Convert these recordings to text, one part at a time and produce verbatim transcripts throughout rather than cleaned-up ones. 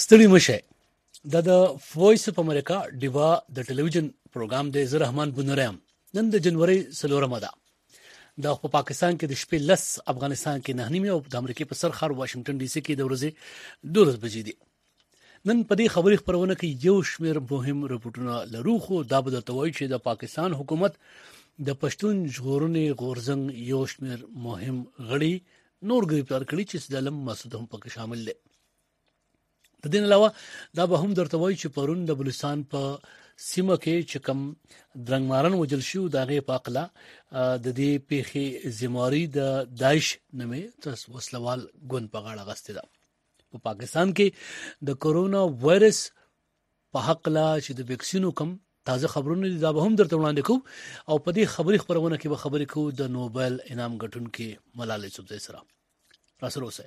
ستړي مشه. د د وایس اف امریکا ډیوا د ټلویزیون پروګرام د زه رحمان بنورم نن د جنوري څلورمه ده. د په پاکستان کې د شپې لس، افغانستان کې نه نیمه او د امریکا په سر خار واشنگټن ډي سي کې د ورځې دولس بجې دي. نن په دې خبري خبرونه کې یو شمېر مهم رپورټونه لرو، خو دا به درته وایي چې د پاکستان حکومت د پښتون ژغورنې غورځنګ یو شمېر مهم غړي نور گرفتار کړي چې د علم مسعود هم پکې شامل دي. د دې علاوه دا به هم درته وایي چې پرون د بلوچستان په سیمه کې چې کوم درنګمارن وجل شو دا غي په اقلا د دې پیخي زماري د داعش نومې تر وسلوال ګوند په غاړه غسته ده. په پاکستان کې د کورونا وایرس په حق لا چې د ویکسینو کم تازه خبرونه دي، دا به هم درته وړاندې کوو او په دې خبري خبرونه کې به خبرې کوو د نوبل انعام ګټونکي ملالۍ صوبزي سره. راسره اوسئ.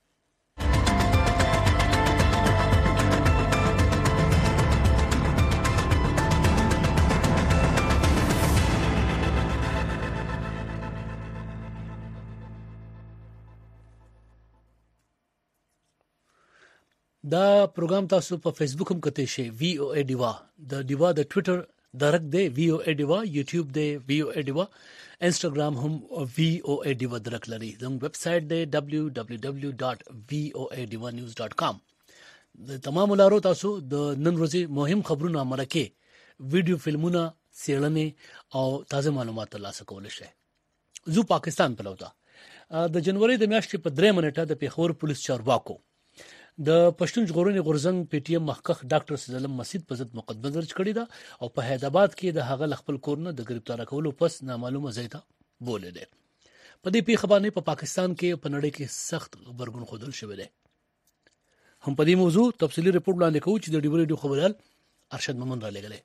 دا پروګرام تاسو په فیسبوک هم کته شي وی او ای ډیوا، د ډیوا د ټوئیټر ډایرکټ دی وی او ای ډیوا، یوټیوب دی وی او ای ډیوا، انستګرام هم وی او ای ډیوا درک لري. زموږ ویب سټ دی دبليو دبليو دبليو ډاټ وی او ای ډیوا نیوز ډاټ کام. د تمام لارو تاسو د نن ورځې مهم خبرونه مرکه ویډیو فلمونه سیړنې او تازه معلومات ترلاسه کولای شئ. زو پاکستان په لوتا د جنوري د میاشتې په درې منټه د پیښور پولیس چارواکو د پښتون ژغورنې غورځنګ پی ټی ایم مخکخ ډاکټر سیدلم مسعود په ضد مقدمه درج کړې ده او په حیدرآباد کې د هغه خپل کورنه د گرفتار کولو پس نامعلومه ځای ته بولې ده. په دې پیښه باندې په پاکستان کې په نړۍ کې سخت خبرګون خودل شوی دی. هم په دې موضوع تفصیلی رپورټ وړاندې کوو چې د ډیو ریډیو خبريال ارشد مومن را لګلې.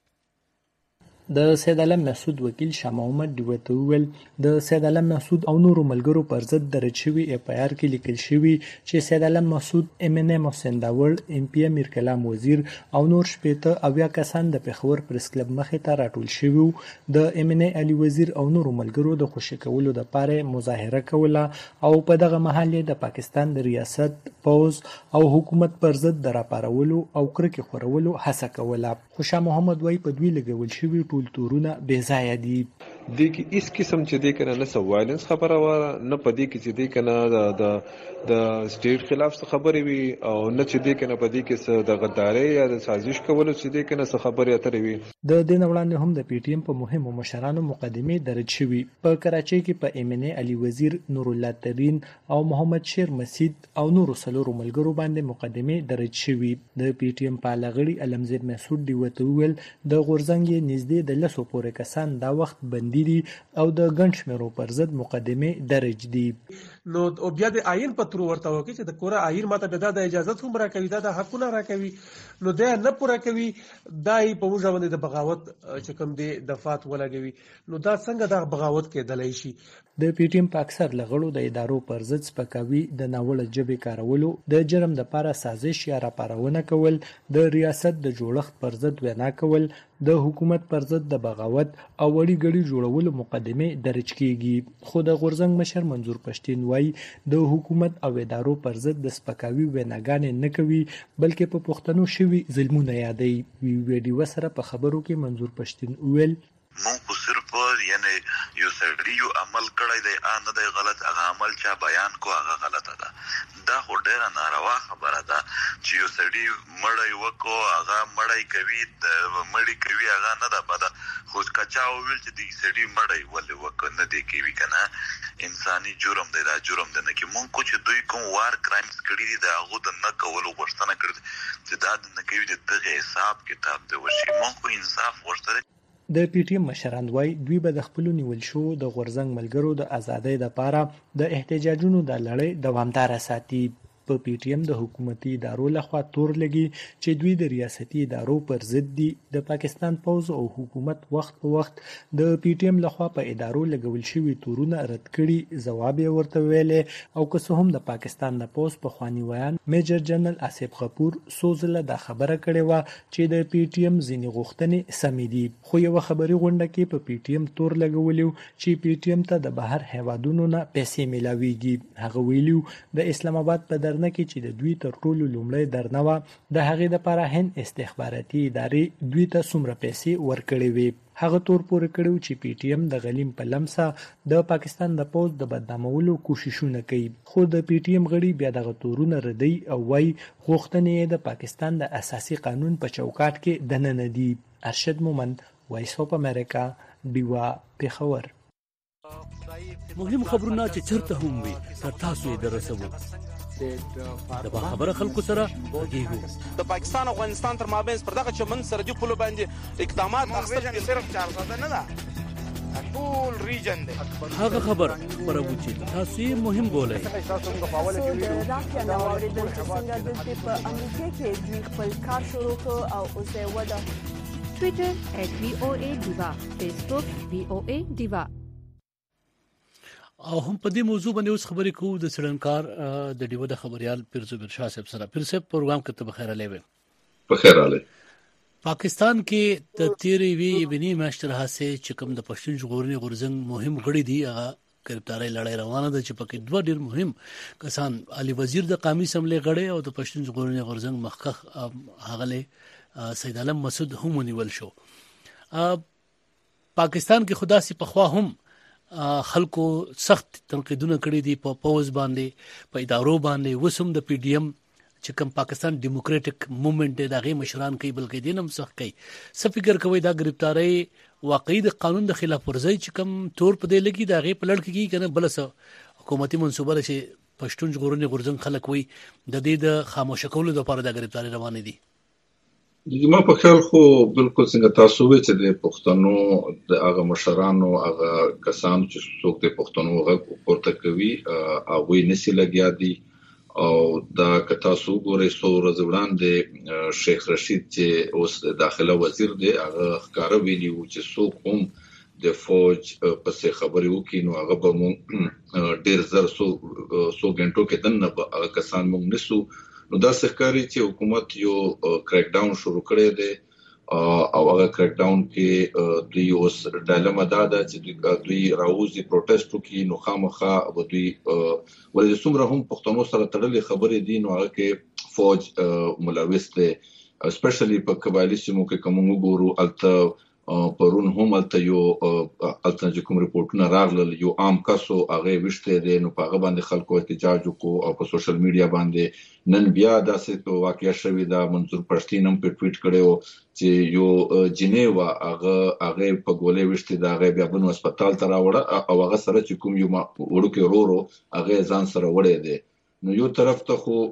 د سید علم مسعود وکیل شاه محمد دیوته ویل د سید علم مسعود او نورو ملګرو پر ضد درج شوی اف آی آر کې لیکل شوی چې سید علم مسعود ام ان ام حسین داور ام پی امیر کلام وزیر او نور شپېته اویا کسان د پیښور پریس کلب مخې ته راټول شوی د ام ان علي وزیر او نورو ملګرو د خوشی کولو د پاره مظاهره کوله او په دغه محل د پاکستان د ریاست پوز او حکومت پر ضد د راپارولو او کرکې خورولو هڅه کوله. خو شاه محمد وای په دوی لګول شوی ټول تورونه بې ځایه دي. د کی اس قسم چې د کنه نه سوالنس خبره و نه پدې کې چې د کنه د د سټیټ خلاف خبرې وي او نه چې د کنه پدې کې د غداري یا د سازش کولو چې د کنه خبرې اترې وي. د دین وړاندې هم د پی ټی ایم په مهمو مشرانو مقدمه درج شوی. په کراچۍ کې په ام ان ای علي وزیر نور الله ترین او محمد شیر مسعود او نورو سلورو ملګرو باندې مقدمه درج شوی. د پی ټی ایم په لغړی علمزید مسعود دی وته ویل د غورځنګ نږدې د لسو پورې کسان دا وخت بندي دي او د ګڼ شمېرو پر ضد مقدمه درج دي. نو او بیا د آئین په تر ورته وکړي چې د کورا آئین ماته به د اجازه هم راکوي، دا د حقونه راکوي، نو دا نه پوره کوي، دای په موږ باندې د بغاوت چې کوم دی دفات ولګوي، نو دا څنګه د بغاوت کې دلای شي. د پی ټی ایم په اکثر لغړو د ادارو پر ضد سپکاوي، د ناوړه ژبې کارولو، د جرم د لپاره سازش یا راپارونه کول، د ریاست د جوړښت پر ضد وینا کول، د حکومت پر ضد د بغاوت او وړي ګړي جوړولو مقدمه درج کیږي. خو د غورځنګ مشر منظور پښتين وای د حکومت او ادارو پر ضد د سپکاوي ویناګانې نه کوي بلکې په پښتنو شوی ظلمونه یادوي. وی ویډیو سره په خبرو کې منظور پښتين ویل مونږ خو صرف یعنی یو سړی یو عمل کړی دی ان د غلط هغه عمل چا بیان کو هغه غلطه ده. دا خو ډیره ناروا خبره ده چې یو سړی مړی وکړو هغه مړی کوي د مړی کوي هغه نه ده بده، خو کچا ویل چې دی سړی مړی ولې وکړ نه دی کوي کنه انساني جرم دی، دا جرم دی نه کې مونږ کو چې دوی کوم وار کرایمز کړی دي دا هغه د نه کولو غوښتنه کړې چې دا نه کوي د دغه حساب کتاب دی وشي. مونږ کو انصاف غوښتل. د پی ټی ایم مشران وای دوی به د خپل نیول شو د غورځنګ ملګرو د ازادۍ لپاره د احتجاجونو د لړۍ دوامدار ساتي. په پی ټی ایم د حکومتي ادارو لخوا تور لګي چې دوی د ریاستي ادارو پر ضد دي. د پاکستان پوز او حکومت وخت په وخت د پی ټی ایم لخوا په ادارو لګول شوی تورونه رد کړي، ځواب یې ورته ویلې او که څه هم د پاکستان د پوز په خواني ویان میجر جنرال آصف غفور سوزله د خبره کړې و چې د پی ټی ایم ځینې غوښتنې سمې دي. خو یو خبري غونډه کې په پی ټی ایم تور لګولیو چې پی ټی ایم ته د بهر هیوادونو نه پیسې ملاويږي. هغه ویلو د اسلام آباد په درنه کې چې د دوی تر ټولو لومړی درنه وه د هغې دپاره هند استخباراتي ادارې دوی ته څومره پیسې ورکړې وې. هغه تور پورې کړی چې پی ټی ایم د غلیم په لمسه د پاکستان د پوځ د بدنامولو کوششونه کوي، خو د پی ټی ایم غړي بیا دغه تورونه ردوي او وایي غوښتنې یې د پاکستان د اساسي قانون په چوکاټ کې دننه دي. ارشد مومند، وایس اف امریکا، ډیوا، پېښور. مهم خبرونه چې چرته هم وي تر تاسو یې درسوو. د باخبره خلکو سره غږیږو. د پاکستان او افغانستان تر مابین پر دغه چمن سرحدي پولو باندې اقدامات اخیستل صرف چار ساده نه ده، ټول ریجن دی. هغه خبر خبرو چې تاسو یې مهم بولئ. تاسو د راکیا نو اوریدل چې څنګه د په امریکا کې دوی خپل کار شروع کړ او اوس یې وده. ټویټر ایٹ وی او ای ډیوا، فیسبوک وی او ای ډیوا. او هم په دې موضوع باندې اوس خبرې کوو د سړنکار د ډیوه د خبريال پیرزو برشاه صاحب سره. پیر صاحب پروګرام کې ته بخیر علی وي. بخیر علی. پاکستان کې د تیرې وی بنی ماشتر حسه چې کوم د پښتون ژغورنې غورځنګ مهم غړي دي هغه گرفتاری لړۍ روانه ده چې پکې دوه ډیر مهم کسان علي وزیر د قومي اسمبلی غړي او د پښتون ژغورنې غورځنګ مخکخ هغه له سید عالم مسعود هم ونیول شو. پاکستان کې خدا سي پخوا هم خلکو سخت تنقیدونه کړی دي په پوز باندې، په ادارو باندې. وسم د پی ډی ایم چې کوم پاکستان ډیموکراټک موومېنټ دی دغه مشران کوي بلکې دینم سخت کوي. څه فکر کوي دا گرفتاری واقعي د قانون د خلاف ورزي چې کوم تور په دې لګي دغه په لړ کې کنه بل څه حکومتي منصوبه چې پښتون ژغورنې غورځنګ خلک وي د دې د خاموش کولو لپاره د گرفتاری روان دي. ما په خیال خو بالکل څنګه تاسو وی چې د پښتنو د هغه مشرانو هغه کسان چې څوک د پښتنو غږ پورته کوي هغه نسی لګیا دي. او دا که تاسو ګورئ څو ورځې وړاندې شیخ رشید چې اوس داخله وزیر دی هغه ښکاره ویلي و چې څوک هم د فوج پسې خبرې وکړي نو هغه به مونږ ډېر زر څو څو غنټو کې دننه به هغه کسان مونږ نیسو. نو دا ښکاري چې حکومت یو کریک ډاون شروع کړی دی او هغه کریک ډاون کې دوی اوس ډایلما دا ده چې دوی راوځي پروټیسټ وکړي نو خامخا به دوی ولې څومره هم پښتنو سره تړلې خبرې دي نو هغه کې فوج ملوث دی. اسپیشلی په قبایلي سیمو کې کوم وګورو الته پرون هم الته یو الته چې کوم ریپورتونه راغلل یو عام کسو هغه وشته دي نو په هغه باندې خلکو احتجاج وکړو او په سوشل میډیا باندې نن بیا داسې واقعیا شوې ده. منظور پښتين هم په ټویټ کړو چې یو جنیوا هغه هغه په ګولې وشته ده هغه بیا بنو هسپتال ته راوړه او هغه سره چې کوم یو وړوکی ورورو هغه ځان سره وړي دي. نو یو طرف ته خو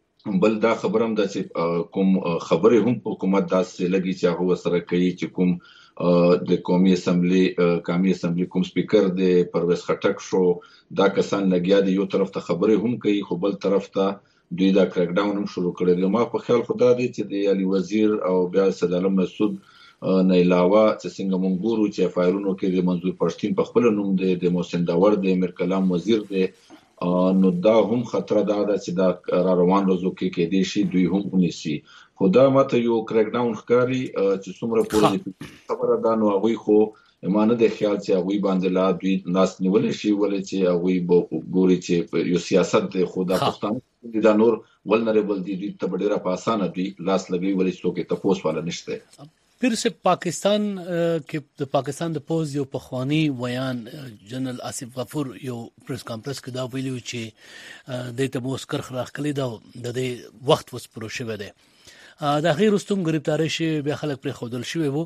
بل دا خبرم ده چې کوم خبرې هم حکومت داسې لګي چې هغه سره کوي چې کوم د قومي اسمبلی قومي اسمبلی کوم سپیکر دی پرویز خټک شو دا کسان لګیا دي. یو طرف ته خبرې هم کوي خو بل طرف ته دوی دا کریک ډاون هم شروع کړی دی. ما په خیال خدا دی چې د علي وزیر او بیا سید عالم مسعود نه علاوه چې څنګه مونږ ګورو چې فایلونو کې د منظور پښتين په خپل نوم دی، د محسن داور دی، میر کلام وزیر دی، نو دا هم خطر دا ده چې دا را روان روزو کې کې دي شي دوی هم ونیسي. خدا ماته یو کریک ډاون ښکاری چې څومره پورې خبره ده نو هغه خو ایمانه د خیال چې هغه باندې لا دوی ناس نیولې شي ولې چې هغه ګوري چې یو سیاست دی خو دا پښتانه دا نور ولنربل دي دوی ته ډیره په اسانه دوی لاس لګي ولې څوک ته پوس والا نشته. پیر سے پاکستان کې د پاکستان د پوز یو پخوانی ویان جنرال آصف غفور یو پریس کانفرنس کې دا ویلو چې د ته موسکر خراخ کړی دا د دې وخت وس پرو شوه دی دا غیر رستم گرفتاری شي بیا خلک پر خودل شوی وو.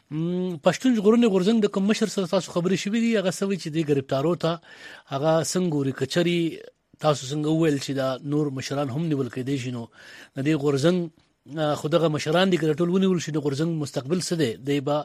پښتون ژغورنې غورځنګ د کوم مشر سره تاسو خبرې شوې دي هغه سوي چې د گرفتارو ته هغه څنګه ریکچري تاسو څنګه ویل چې دا نور مشران هم نیول کېدي شنو د دې غورځنګ خودغه مشران دي ټول ونیول شي د غورځنګ مستقبل څه دی دی با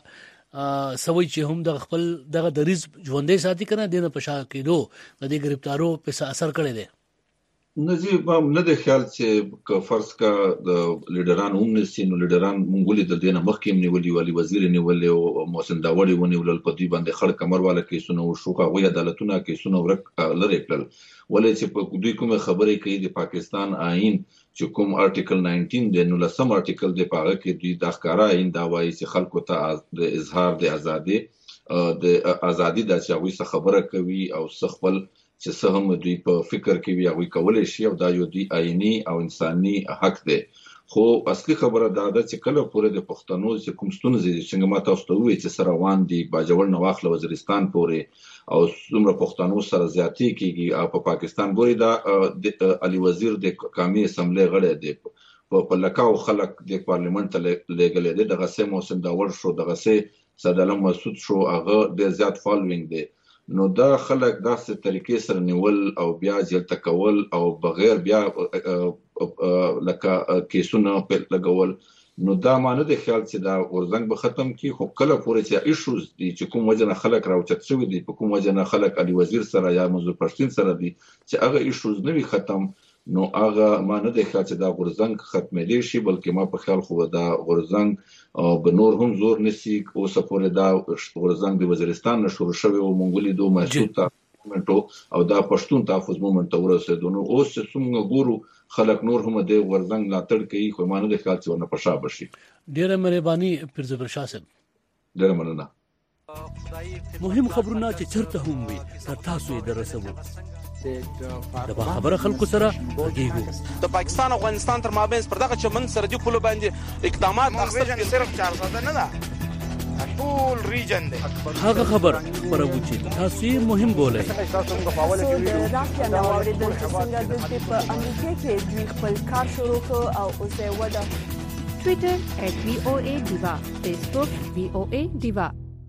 سوي چې هم د خپل دغه دریز ژوندې ساتي کنه دنه پښا کېدو د دې گرفتارو په اثر کړی دی. نزی بام نه د خیال چې فرض کا د لیډران هم نسی نو لیډران مونږ د دینه مخکې نیولې والی وزیر نیولې او محسن داوړي ونیول په دوی باندې خړ کمر والا کیسونه او شوکا غوی عدالتونه کیسونه ورک لری کړل ولې چې په دوی کومه خبرې کوي د پاکستان آئین چې کوم آرټیکل ناینټین د نو لسم آرټیکل د پاغه کې دوی د ښکارا آئین دا وایي چې خلکو ته د اظهار د ازادي د ازادي د چاوي څخه خبره کوي او څخ خپل چې څه هم دوی په فکر کې وي هغه کولای شي او دا یو دوی آئینی او انساني حق دی. خو اصلي خبره دا ده چې کله پورې د پښتنو چې کوم ستونزې څنګه ما تاسو ته وویل چې سره روان دي باجوړ نه واخله وزیرستان پورې او څومره پښتنو سره زیاتی کیږي او په پاکستان ګوري دا علي وزیر د قومي اسمبلی غړی دی په لکاو خلک د پارلیمنت ته لګلې دي دغه سه موسم دا ور شو دغه سه صدالم مسعود شو هغه د زیات فالوینګ دی. نو دا خلک داسې طریقې سره نیول او بیا ځل تکول او بغیر بیا لکه کیسونه په لګول نو دا معنی د خیال چې دا ورزنګ به ختم کی خو کله پورې چې ایشوز دي چې کوم وجه نه خلک راوچت شوی دي په کوم وجه نه خلک علي وزیر سره یا منظور پښتون سره دي چې هغه ایشوز نه وي ختم نو هغه معنی د خیال چې دا ورزنګ ختمېدل شي بلکې ما په خیال خو دا ورزنګ او به نور هم زور نسی او سپورې دا ورزنګ د وزیرستان شروع شوی او مونږ لیدو مسعود مومنټو او دا پښتون تحفظ مومنټ ورسېدو نو اوس څنګه ګورو خلک نور هم د ورزنګ لا تړ کوي خو معنی د خیال چې ونه پښا بشي. ډیره مهرباني پیرزبر شاه صاحب. ډیره مننه. مهم خبرونه چې چرته هم وي تر تاسو یې درسوو د خبره خلکو سره غږیږو د پاکستان او افغانستان تر مابین پر دغه چمن سرحدي پولو باندې اقدامات اخیستل صرف چار ساده نه ده ټول ریجن دی هغه خبر خبرو چې تاسو یې مهم بولئ. د راکیا نو اوریدل چې څنګه د په امریکا کې دوی خپل کار شروع کړ او اوس یې ودا ټوئیټر ایٹ وی او اے دیوا فیسبوک وی او اے دیوا.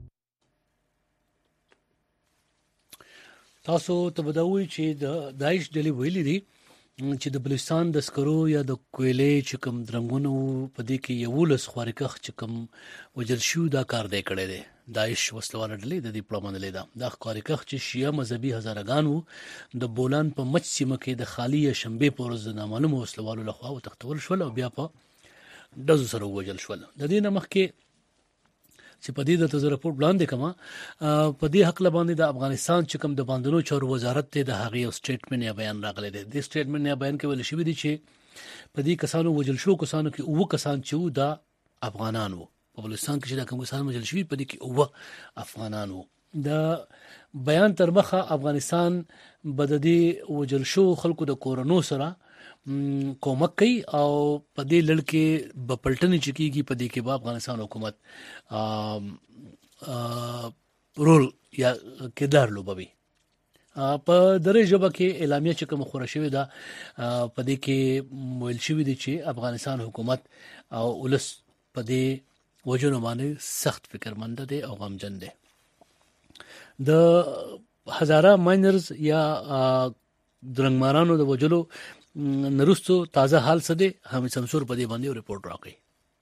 تاسو ته بدوي چې د داعش ډلې ویلي دي چې د بلوچستان د سکرو یا د کویلې چې کوم درنګونو په دې کې یو لس خورکخ چې کوم وجل شو دا کار دی کړی دی. داعش وسلوال ډلې د دې پلان لیدا د خورکخ چې شیعه مذهبي هزارګانو د بولان په مچ سیمه کې د خالی شنبه پورز د نامعلومه وسلوالو لخوا وتختول شول او بیا په دزو سره وجل شول. د دې نمخ کې چې په دې د تاسو راپور وړاندې کما په دې حق لباندې د افغانستان چې کوم د باندونو چارو وزارت ته د هغې سټیټمنټ یا بیان راغلی دی. د سټیټمنټ یا بیان کې ویل شوی دی چې په دې کسانو وجل شو کسانو کې اوه کسان چې د افغانانو په بلوچستان کې چې د کوم کسان وجل شوی په دې کې اوه افغانانو. د بیان تر مخه افغانستان بددي وجل شو خلکو د کورونو سره کومک کوي او په دې لړ کې په پلټنې چې کیږي په دې کې به افغانستان حکومت رول یا کردار لوبوي. په درې ژبه کې اعلامیه چې کوم خبره شوې ده په دې کې ویل شوی دی چې افغانستان حکومت او ولس په دې وجونو باندې سخت فکرمند دي او غمجن دي. د هزاره ماینرز یا درنګمارانو د وجلو نرستو تازه حال څه دی هم سمسور په دې باندې ریپورت راکړي.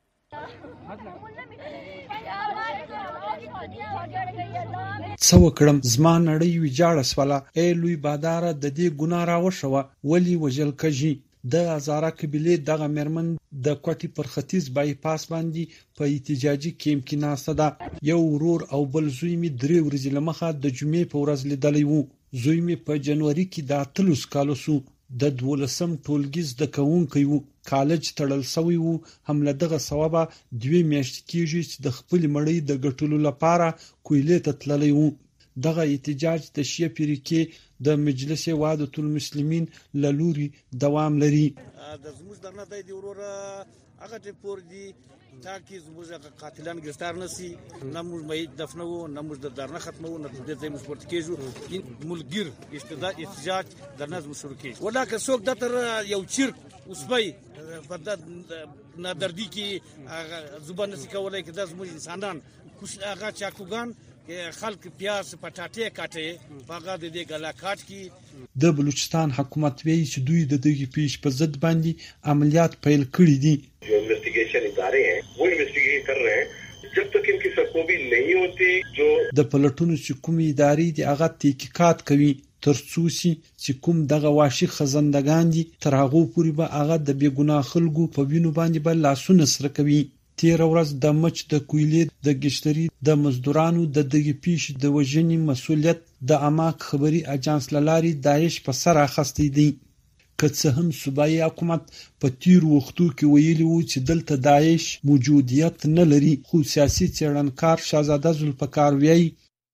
څو کړم زما نړۍ ویجاړه سواله ای لوی بادار د دې ګنا راوښوه ولی وجل کجی د هزاره قبیله دغه مرمن د کوټي پر ختیځ بای پاس باندې په احتجاجي کیمپ کې ناسته ده. یو ورور او بل زوی می درې ورځې لمخه د جمعې په ورځ لیدلی وو. زوی می په جنوري کې د اتلس کالو سو د دولسم ټولګیز د کوونکی وو. کالج تړل شوی وو. هم له دغه ثوابه دوی میاشتې کېږي چې د خپل مړی د ګټلو لپاره کویلې ته تللی وو. دغه احتجاج د شیعه فریقې د مجلس وحدت المسلمین لوري دوام لري. د زموږ درنه د وروره هغه ټی پور دي تاکي زموږ قاتلان گرفتار نشي نه موږ مې دفنو نه موږ د درنه ختمو نه د دې مسپورت کېجو ملګر استداد احتجاج درنه زموږ شروع کېږي ولکه څوک د تر یو چیرک اوسبای په د نه دردي کې زبان نشي کولای کې د زموږ انسانان کوش هغه چاکوګان خلک پیاز پټاټې کاټي هغه د دې ګلا کاټ کی. د بلوچستان حکومت ویلي چې دوی د دغه پیش په ضد باندې عملیات پیل کړي دي. जो इन्वेस्टिगेशन इदारे हैं वो इन्वेस्टिगेट कर रहे हैं जब तक इनकी सरकोबी नहीं होती जो د پلټونو چې کومې ادارې دي هغه تحقیقات کوي ترڅو چې کوم دغه واشي خزندگان دي تر هغه پورې به هغه د بیګناه خلکو په وینو باندې بل لاسونه سره کوي. تیر ورځ د مچ د کویلې د گشتري د مزدورانو د دغه پیش د وژنې مسولیت د اماک خبري اجانس لاري داعش په سر اخستې دي. که څه هم صوبایي حکومت په تیر وختو کې ویلي وو چې دلته داعش موجودیت نه لري خو سیاسي څېړنکار شاهزاده ذوالفقار وایي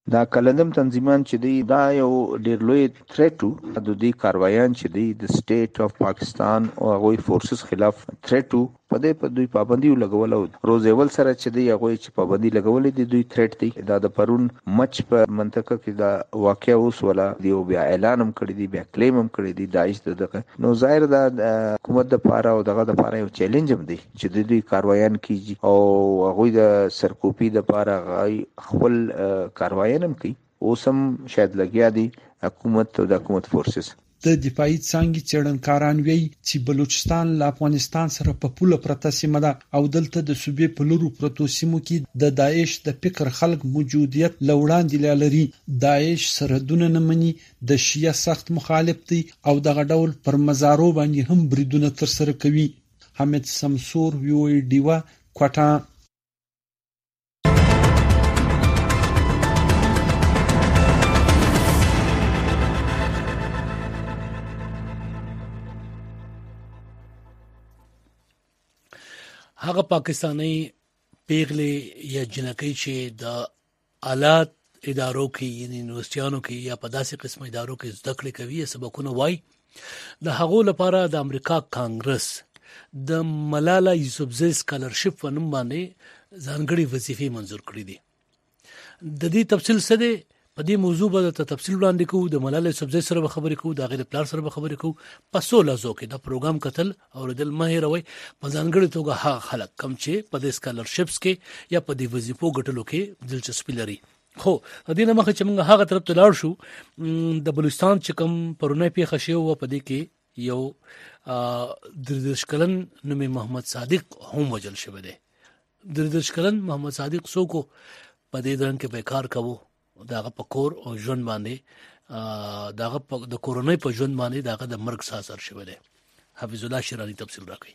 دا کلندم تنظیمان چې دی دا یو ډیر لوی تھریټو د دې کاروایان چې دی د سټیټ اف پاکستان او هغه فورسز خلاف تھریټو په دې په دوی پابندي لګول او روز اول سره چې دی هغه چې پابندي لګولې دي دوی تھریټ دی دا د پرون مچ په منطقه کې دا واقعیا اوس ولا دی او بیا اعلان هم کړی دی بیا کلیم هم کړی دی دایښ دغه نو ظاهر دا حکومت د پاره او دغه د پاره یو چیلنج هم دی چې د دوی کاروایان کیږي او هغه د سرکوپی د پاره خپل کاروایان هم کوي اوسم شاید لګیا دي حکومت او د حکومت فورسز د دفاعي څانګې څېړنکاران وایي چې بلوچستان له افغانستان سره په پوله پرته سیمه ده او دلته د صوبې په لورو پرتو سیمو کې د داعش د فکر خلک موجودیت لوړاندې لري. داعش سرحدونه نه مني، د شیعه سخت مخالف دي او دغه ډول پر مزارو باندې هم بریدونه ترسره کوي. حمید سمسور وی او ډیوا کوټا. هغه پاکستانی پیغلې یا جنکۍ چې د آلات ادارو کې یعنی یونیورسيټانو کې یا په داسې قسم ادارو کې زده کړې کوي سبقونه وای د هغو لپاره د امریکا کانګرس د ملالا یوسفزۍ سکالرشپ ونوم باندې ځانګړي وظیفې منزور کړې دي. د دې تفصیل څه دی په دې موضوع باندې تفصیل وړاندې کوو. د ملالا یوسفزۍ سره خبرې کوو، د غیر پلار سره خبرې کوو. په سوله زو کې دا پروګرام کتل او ردل مهیروي په ځانګړي توګه هغه خلک کم چې په دې سکالرشپس کې یا په دې وظیفو ګټلو کې دلچسپي لري. خو د دې نه مخکې چې موږ هغه طرف ته لاړ شو د بلوچستان چې کوم پرونه پیښه شوی و په دې کې یو دردش کلن نوم محمد صادق هم وجل شوی دی. دردش کلن محمد صادق څوک په دې درن کې بیکار کوو داغه په کور او ژوند باندې داغه د کورونې په ژوند باندې داغه د مرګ ساسر شوی دی. حفیظ الله شیرانی تفصیل راکړي.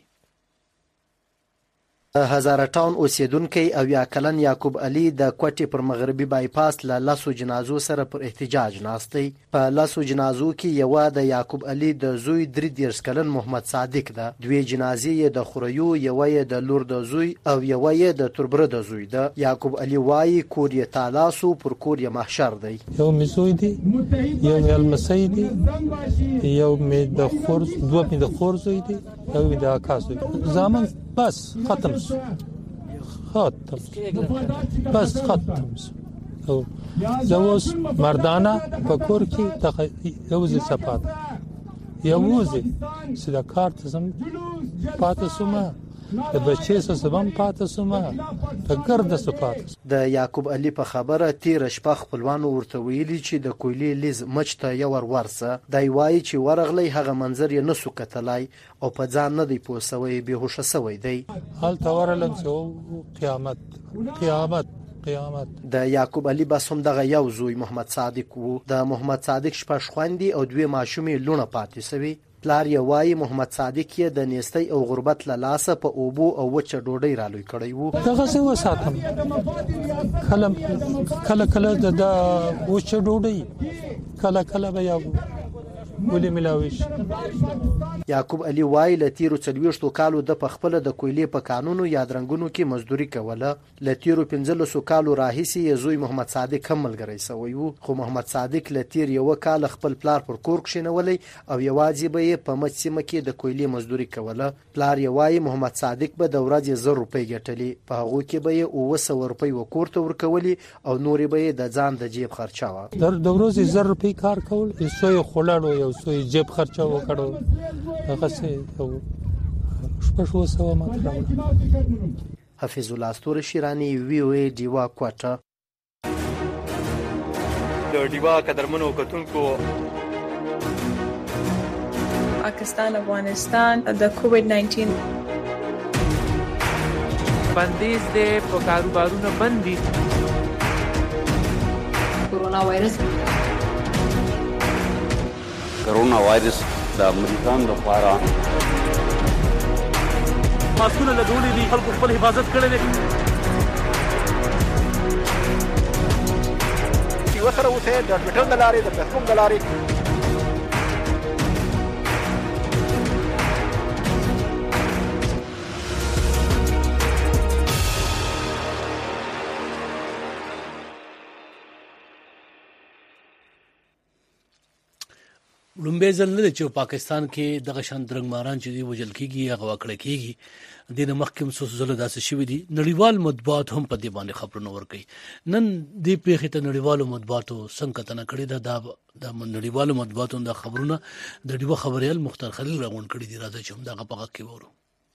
هزاره ټاون اوسیدونکو او یا کلن یعقوب علي د کوټي پر مغربي بایپاس له لاسو جنازو سره پر احتجاج ناستي. په لاسو جنازو کې یو د یعقوب علي د زوی درې دیرش کلن محمد صادق ده. دوی جنازې د خوريو یو یې د لور د زوی او یو یې د تربره د زوی ده. یعقوب علي وايي کور یې تالاسو پر کور یې محشر دی. یو می زوی دی، یو می المسی دی، یو می د خور دوه می د خور زوی دی، یو می د اکاس دی. زمان بس ختم شو. ختم بس ختم شو. زوس مردانه په کور کې دغه یوزي صفات یوزي سده کارت سم پاتې سومه د بچي سبم پاتې سومه د ګرد صفات. د یعقوب علي په خبره تیر شپه خپلوان ورته ویلي چې د کویلې لیز مچته یو ور ورسه دای وای چې ورغلی هغه منظر یې نسو کتلای او په ځان نه دی پوسوي به هوښ سوی دی. حال تورلم سو قیامت قیامت قیامت. د یعقوب علي بس هم دغه یو زوی محمد صادق وو. د محمد صادق شپه خوندي او دوی ماشومې لونه پاتې سوي. پلار یې وایي محمد صادق یې د نیستۍ او غربت له لاسه په اوبو او وچه ډوډۍ رالوی کړی وو. دغه څه وساتم کله کله کله د وچه ډوډۍ کله کله به یو ولې ملاويش. یعقوب علي وایي له تیرو څلوېښتو کالو د پخپله د کویلې په قانونو یا درنګونو کې مزدوري کوله. له تیرو پنځلسو کالو راهیسې یې زوی محمد صادق هم ملګری سوی وو. خو محمد صادق له تیر یو کال خپل پلار پر کور کښینولی او یوازې به یې په مچ سیمه کې د کویلې مزدوري کوله. پلار یې وایي محمد صادق به د ورځې زر روپۍ ګټلې، په هغو کې به یې اووه سوه روپۍ وکور ته ورکولې او نورې به یې د ځان د جیب خرچه وه. د ورځې زر روپۍ کار کول څو یې خوړاړو یو څو یې جیب خرچه وکړو هغه څه شپږ سوه ماته. حفیظ الله استور شیرانی وی او ای ډیوا کوټه. د ډیوا قدرمنو کتونکو پاکستان افغانستان د کووډ ناینټین بندیز د په کاروبارونو بندي کورونا وایرس کورونا وایرس د امریکان لپاره ماسکونه لګولې دي، خلکو خپل حفاظت کړی دی. یو سره اوسه د ټویټر د لارې د فیسبوک د لارې لومبه ځل نه چې پاکستان کې دغه شان درنګماران چې دی وجل کیږي هغه وکړه کیږي د مخکم سوسزله داسې شوی دي. نړیوال مطبوعات هم په دې باندې خبرونه ورکوي. نن دې پیښې ته نړیوالو مطبوعاتو څنګه کتنه کړې ده؟ دا د نړیوالو مطبوعاتو د خبرونه د ډیوه خبريال مختار خلیل راغون کړی دی. راځي چې هم دغه په کې وورو.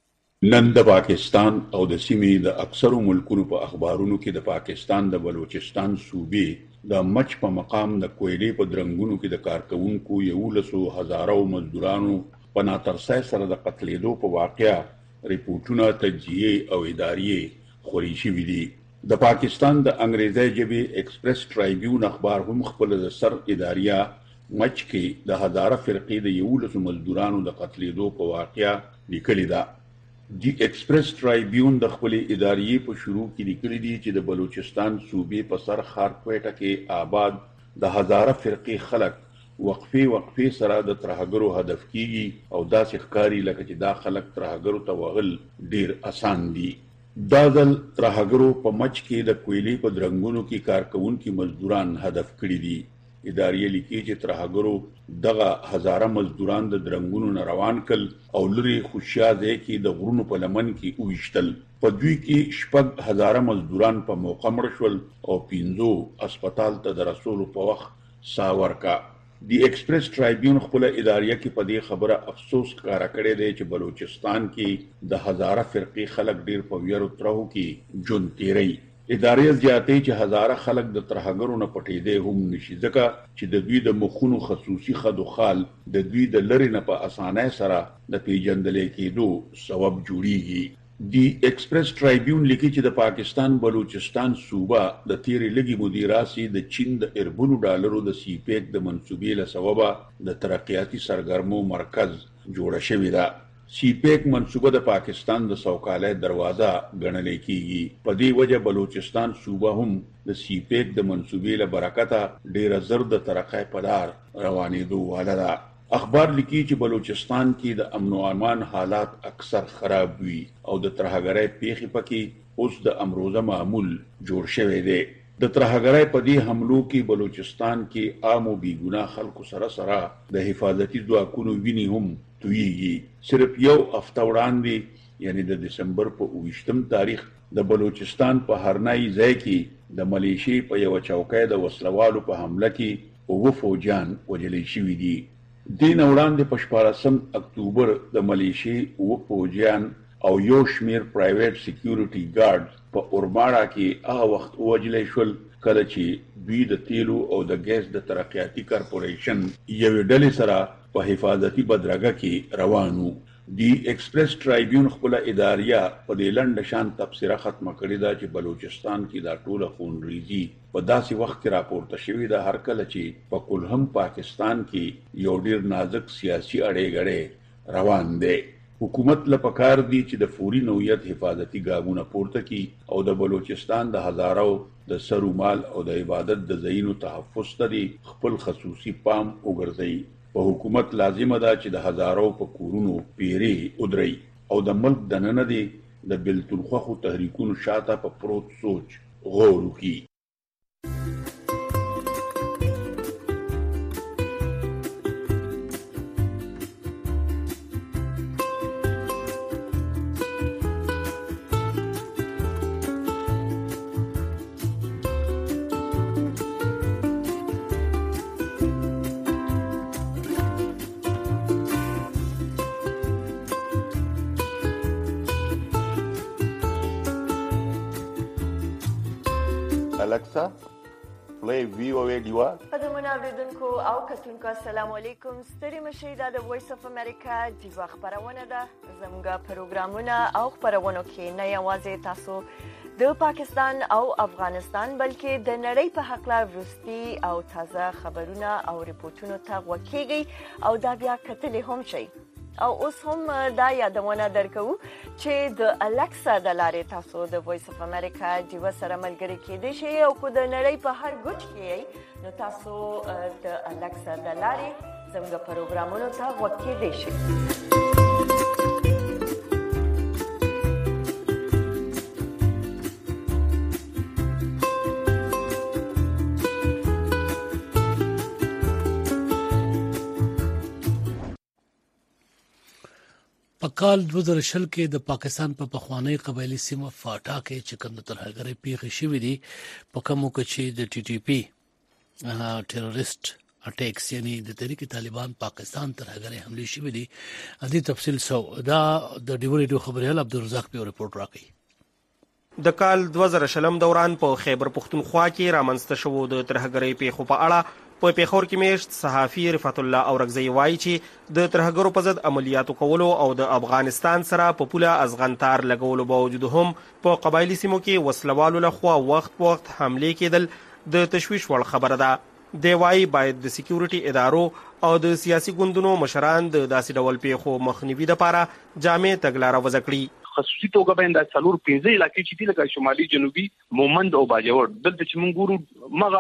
نن د پاکستان او د سیمې د اکثرو ملکونو په اخبارونو کې د پاکستان د بلوچستان صوبې د مچ په مقام د کویلې په درنګونو کې د کارکونکو یولسو هزارو مزدورانو په ناترسۍ سره د قتلېدو په واقعیا ریپورتونه تجزیه او اداریه خوري شوي دي. د پاکستان د انګریزي ژبې ایکسپریس ټرایبیون اخبار هم خپل د سر اداریه مچ کې د هزاره فرقې د یولسو مزدورانو د قتلېدو په واقعیا لیکلي ده. دی ایکسپریس ټرایبیون د خپل اداریه په شروع کې لیکلي دي چې د بلوچستان صوبې په سر خار کوټه کې آباد د هزاره فرقې خلک وقفه وقفه سره د ترهګرو هدف کیږي او داسې ښکاری لکه چې دا خلک ترهګرو ته وغل ډیر آسان دي. دا ځل ترهګرو په مچ کې د کویلې په درنګونو کې کارکونکو مزدوران هدف کړي دي. ادارې لیکي چې ترهګرو دغه هزاره مزدوران د درنګونو نه روان کړل او لري خوشاله کې د غرونو په لمن کې وښتل. په دوی کې شپږ هزاره مزدوران په موقع مړ شول او پنځو هسپتال ته د رسولو په وخت ساور کا. دی ایکسپریس ټرایبیون خپل اداریه کې په دې خبره افسوس ښکارا کړی دی چې بلوچستان کې د هزاره فرقې خلک ډیر په ویرو ترهو کې جون تیری. ادارې زیاتې چې هزاره خلک د ترهګرو نه پټېدې هم نشي ځکه چې د دوی د مخونو خصوصي خدوخال د دوی د لری نه په اسانه سره د پیجندلې کېدو سبب جوړیږي. دی ایکسپریس ټرایبیون لیکي چې د پاکستان بلوچستان صوبه د تیرې لګي مدیراسي د چین د اربونو ډالرو د سی پیک د منسوبې له سببه د ترقیاتي سرګرمو مرکز جوړ شوی ده. سی پیک منسوبه د پاکستان د سوکاله دروازه ګڼل کیږي. په دې وجه بلوچستان صوبه هم د سی پیک د منسوبې له برکته ډیر زر د ترقۍ په لار روانېدو واله ده. اخبار لیکي چې بلوچستان کې د امن او امان حالات اکثر خراب وي او د ترهګرۍ پیښې پکې اوس د امروزه معمول جوړ شوی دی. د ترهګرۍ په دې حملو کې بلوچستان کې عام او بیګناه خلکو سره سره د حفاظتي ځواکونو ویني هم تویږي. صرف یو هفته وړاندې یعنی د دسمبر په اوویشتم تاریخ د بلوچستان په هرنای ځای کې د ملیشي په یو چوکۍ د وسلوالو په حمله کې اوه فوجیان وژل شوي دي. دین وړاندې په شپاړسم اکتوبر د ملیشي اوه فوجیان او یو شمیر پرایویټ سکیورټي ګارډز په اورماړه کې هغه وخت وژل شول کله چې دوی د تیلو او د ګیس د ترقیاتي کارپوریشن یوې ډلې سره په حفاظتي بدرګه کې روانو. دی ایکسپریس ټرایبیون خپل اداریه په دې لنډ شان تبصره ختمه کړې ده چې بلوچستان کې دا ټوله خونریزي په داسې وخت کې راپورته شوې ده هر کله چې په کلهم پاکستان کې یو ډیر نازک سیاسي اړې غړې روان دي. حکومت له پکار دي چې د فوري نوعیت حفاظتي ګامونه پورته کړي او د بلوچستان د هزارو د سرو مال او د عبادت د ځایونو تحفظ ته خپل خصوصي پام وګرځي. په حکومت لازمه ده چې د هزارو په کورونو پیری ودري او د ملک د نن دی د بلتلخو تحریکونو شاته په پروت سوچ غور وکړي. Alexa, play V O A Diva. قدمونه اوریدونکو او کتونکو السلام علیکم. ستړي مشئ دا د وایس اف امریکا دیوا خبرونه ده. زموږ پروګرامونه او خبرونه کې نه یوازې تاسو د پاکستان او افغانستان بلکې د نړۍ په حق لا ورستي او تازه خبرونه او ریپورتونو ته وکیږي او دا بیا کتلې هم شي. او اوس هم دا یادونه درکو چې د الکسا د لارې تاسو د وایس اف امریکا دیوا سره ملګری کېدئ شئ او کو د نړۍ په هر ګوټ کې نو تاسو د الکسا د لارې زموږ پروګرامونو ته وکیدئ شئ. په کال دوه زره شل کې د پاکستان په پخوانی قبایلی سیمه فاټا کې چې کوم د ترهګرۍ پیښې شوې دي په کومو کې چې د ټي ټي پی ټیرریست اټیکس یعنی د تحریک طالبان پاکستان ترهګرۍ حملې شوې دي. دې تفصیل سو دا د ډیو ریډیو خبريال عبدالرزاق په رپورت راکړي. د کال دوه زره شلم دوران په خیبر پختونخوا کې رامنځته شوو د ترهګرۍ پیښو په اړه په پیښور کې میشت صحافي رفعت الله اورغزی وایي چې د ترهګرو په ضد عملیاتو کولو او د افغانستان سره په پوله ازغنتار لګولو باوجود هم په قبایلی سیمو کې وسلوالو لخوا وخت وخت حملې کېدل د تشویش وړ خبره ده. دی وایي باید د سکیورټي ادارو او د سیاسي ګوندونو مشران د داسې ډول پیښو مخنیوي لپاره جامع تګلاره وضع کړي. خصوصي توګه باندې د څلور پنځه علاقې چې دي لکه شمالي جنوبي مومند او باجوړ دلته چې موږ ګورو مغه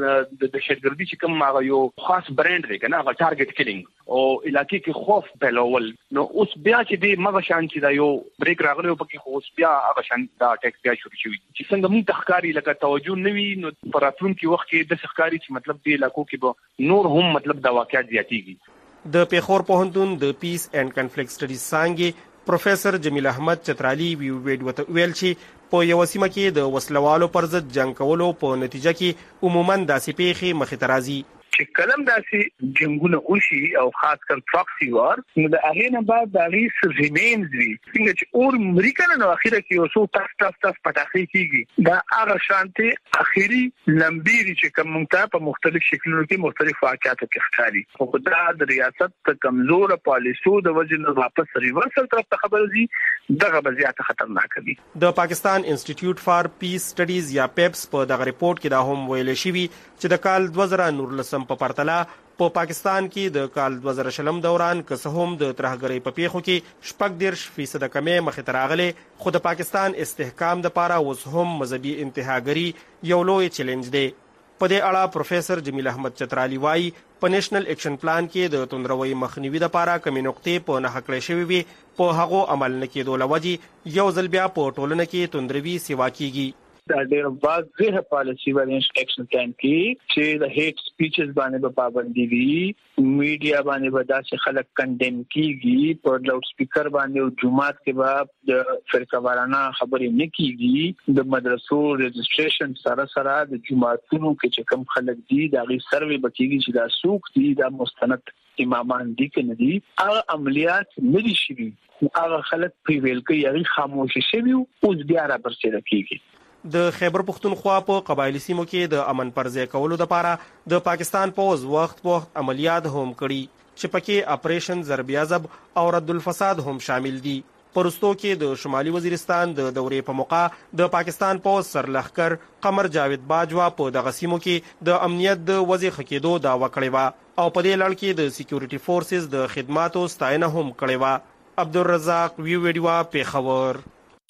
د دهشتګردي چې کوم مغه یو خاص برانډ دی کنه هغه ټارګټ کیلینګ او علاقې کې خوف بلول نو اوس بیا چې دی مغه شان چې دا یو بریک راغلی او پکې خو اوس بیا هغه شان دا اٹیک بیا شروع شوی چې څنګه موږ تخکاری لکه توجه نوي نو پر راتلونکي وخت کې د تخکاری چې مطلب دی علاقو کې به نور هم مطلب دا واقعیت زیاتېږي. د پیښور پوهنتون د پیس اینڈ کنفلیکټ سټډیز څانګې پروفیسر جمیل احمد چترالی ویل چې په یو سیمه کې د وسلوالو پر ضد جنگ کولو په نتیجه کې عموما داسې پیښې مخې ته راځي چې کلم داسې جنگونه وشي او خاص کر پراکسی وار نو د هغه نه بعد د هغه ریمینز وي څنګه چې اور امریکا نه اخیره کې یو څو تاس تاس تاس پټاخي کیږي دا هغه شانتي اخیری لمبيري چې کوم ته په مختلف شکلونو کې مختلف واقعات کې ښکاري خو دا د ریاست کمزور پالیسو د وجه نه واپس ریورسل طرف ته خبر دي دغه بزیات خطرناک دي. د پاکستان انسټیټیوټ فار پیس سټډیز یا پیپس په دغه ریپورت کې دا هم ویل شوی چې د کال دوه زره نولسم په پرتله په پا پاکستان کې د کال دوه زره شلم دوران که څه هم د ترهګرۍ په پیښو کې شپږ دېرش فیصده کمې مخې ته راغلې خو د پاکستان استحکام دپاره اوس هم مذهبي انتهاګري یو لوی چیلنج دی. په دې اړه پروفیسر جمیل احمد چترالی وایي په نیشنل اکشن پلان کې د توندروي مخنیوي دپاره کمې نقطې په نښه کړې شوې وي په هغو عمل نه کېدو له وجې یو ځل بیا په ټولنه کې توندروي سیوا کیږي. دا ډېر واضح پالیسی باندې اکشن پلان کې چې د هیټ سپیچز باندې په پابندي وي میډیا باندې به داسې خلک کنډیم کیږي په لاوډ سپیکر باندې او جمعات کې به د فرقه وارانه خبرې نه کیږي د مدرسو رجسټریشن سره سره د جمعاتونو کې چې کوم خلک دي دا غي سروي بکیږي چې دا سوق دي دا مستند امامان دي کنه دي هغه عملیات نه دي شوي هغه خلک پریویل کوي هغه خاموش شوي اوس بیا را برسېره کیږي. د خیبر پختونخوا په قبایلی سیمو کې د امن پرځای کولو لپاره د پاکستان پوز وخت وخت عملیات هم کړي چې پکې اپریشن ضرب عزب او رد الفساد هم شامل دي. پرستو کې د شمالي وزیرستان د دورې په موقع د پاکستان پوز سرلښکر قمر جاوید باجوا په دغه سیمو کې د امنیت د وضع ښه کېدو دعوه کړې وه او په دې لړ کې د سکیورټي فورسز د خدماتو ستاینه هم کړې وه. عبدالرزاق ویو ویډیو پیښور.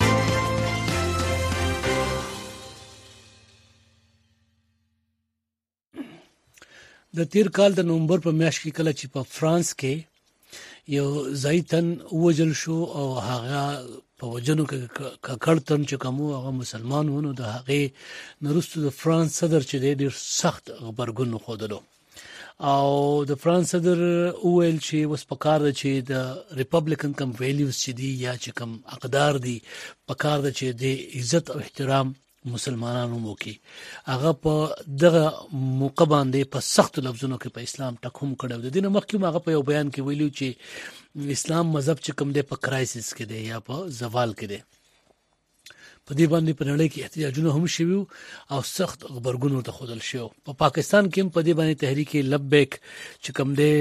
د تیر کال د نومبر په میاشت کې کله چې په فرانس کې یو زیتن وجل شو او هغه په وجنو کې ککړتن چې کوم هغه مسلمانونو د هغه نورستو د فرانس صدر چې ډیر سخت خبرګون خوده او د فرانس صدر ویل چې وس پکار د چې د ریپبلیکن کم ویلیوز چې دی یا چې کم اقدار دی پکار د چې د عزت او احترام مسلمانانو مو کې هغه په دغه موقع باندې په سخت لفظونو کې په اسلام ټکوم کړو. د دین مخکې هغه په یو بیان کې ویلو چې اسلام مذهب چې کوم دی په کرایسس کې دی یا په زوال کې دی. په دې باندې په نړۍ کې احتجاجونه هم شوي او سخت خبرګون ورته ښودل شوی. په پاکستان کې هم په دې باندې تحریک لبیک چې کوم دی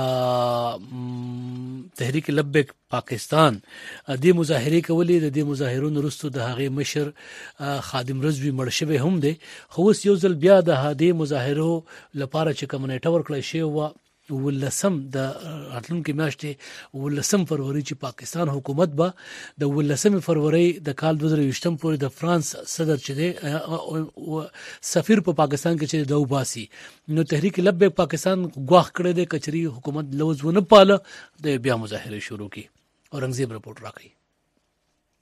تحریک لبیک پاکستان د مظاهره کولې د دې مظاهرونو وروسته د هغې مشر خادم رضوی مړ شوی هم دی خو اوس یو ځل بیا د هغې مظاهرو لپاره چې کوم نیټه ورکړی شوی وه ولسم د راتلونکي میاشتې ولسم فروری چې پاکستان حکومت به د ولسم فروری د کال دوه زره ویشتم پورې د فرانس صدر چې دی سفیر په پاکستان کې چې د وباسي نو تحریک لبیک پاکستان غواخ کړی دی کچري حکومت لوز ونه پاله د بیا مظاهره شروع کی. اورنګزیب رپورټ راکړي.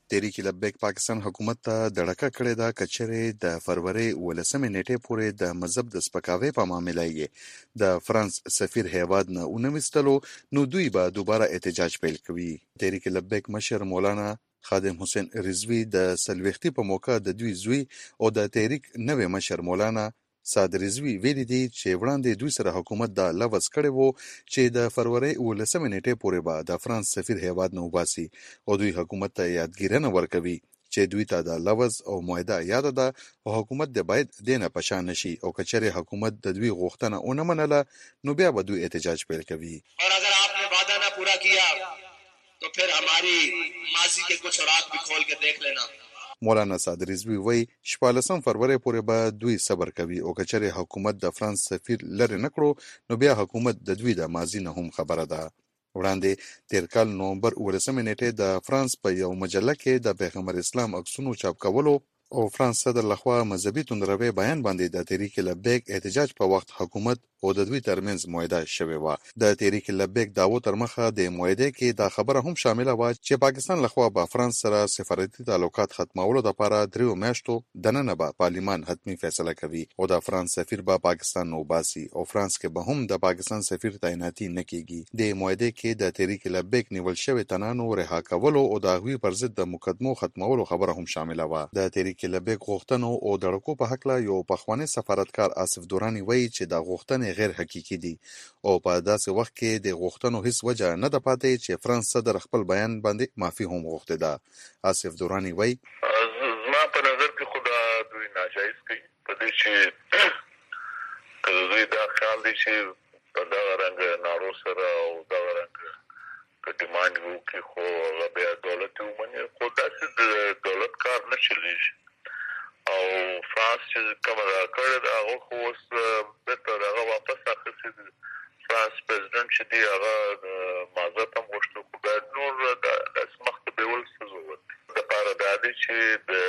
تحریک لبیک پاکستان حکومت ته دړکه کړې ده کچره د فروری ولسمې نیټې پورې د مذهب د سپکاوي په معاملې کې د فرانس سفیر هیواد نه اونويستلو نو دوی به دوباره احتجاج پیل کوي. تحریک لبیک مشر مولانا خادم حسین رضوی د سلوختی په موقع د دوی زوی او د تحریک نوې مشر مولانا سعد رضوی ویلي دي چې وړاندې دوی سره حکومت دا لوز کړی وو چې د فروری ولسمې نیټې پورې به د فرانس سفیر هیواد نه وباسي او دوی حکومت ته یادګیرنه ورکوي چې دوی ته د لوز او معاهده یاد ده او حکومت د باید دینه پشان نشي او کچره حکومت د دوی غوښتنه اونه منله نو بیا به دوی احتجاج پیل کوي. اور اگر آپ نے وعدہ نہ پورا کیا تو پھر ہماری ماضی کے کچھ اوراق بھی کھول کے دیکھ لینا. مولانا سعد رضوی وای شپاړسم فروری پورې به دوی صبر کوي او کچره حکومت د فرانس سفیر لره نکړو نو بیا حکومت د دوی د ماضی نه هم خبره ده. وړاندې تیر کال نومبر ولسمې نیټه د فرانس په یو مجله کې د پیغمبر اسلام عکسونو چاپ کولو او فرانس صدر لخوا مذهبي توندروي بیان باندې د تحریک لبیک احتجاج په وخت حکومت او د دوی ترمنځ معاهده شوې و. د تحریک لبیک داوو تر مخه د معاهده کې دا خبره هم شامله و چې پاکستان لخوا به فرانس سره سفارتي تعلقات ختمولو لپاره دریو میاشتو دننه به پارلیمان حتمی فیصله کوي او د فرانس سفیر به پاکستان نو باسي او فرانس کې به هم د پاکستان سفیر تعیناتي نه کیږي. د معاهده کې د تحریک لبیک نیول شوی تنانو رها کولو او د هغوی پر ضد د مقدمو ختمولو خبره هم شامله و. د تحریک لبیک غوښتنو او د ړکو په حق لا یو پخوانی سفارتکار آصف دورانی وایي چې د غوښتنې غیر حقیقي دي او په داسې وخت کې د غوښتنو هیڅ وجه نه ده پاتې چې فرانس صدر خپل بیان باندې معافي هم غوښته ده. آصف دورانی وایي زما په نظر کې خدا دوی ناجایز کوي په دې چې کله دوی دا خیال دي چې په دا رنګ نارو سره او دا رنګ په ډیماند وکړي خو هغه بیا دولت ومني خو داسې د دولت کار نه چلیږي او فرانس چې کومه دا کړې ده هغه خو اوس بیرته هغه واپس اخیستي دي. فرانس پرزیدنټ چې دی هغه معذرت هم غوښتو خو باید نور داسې مخته بیول څه ضرورت دپاره دا دی چې د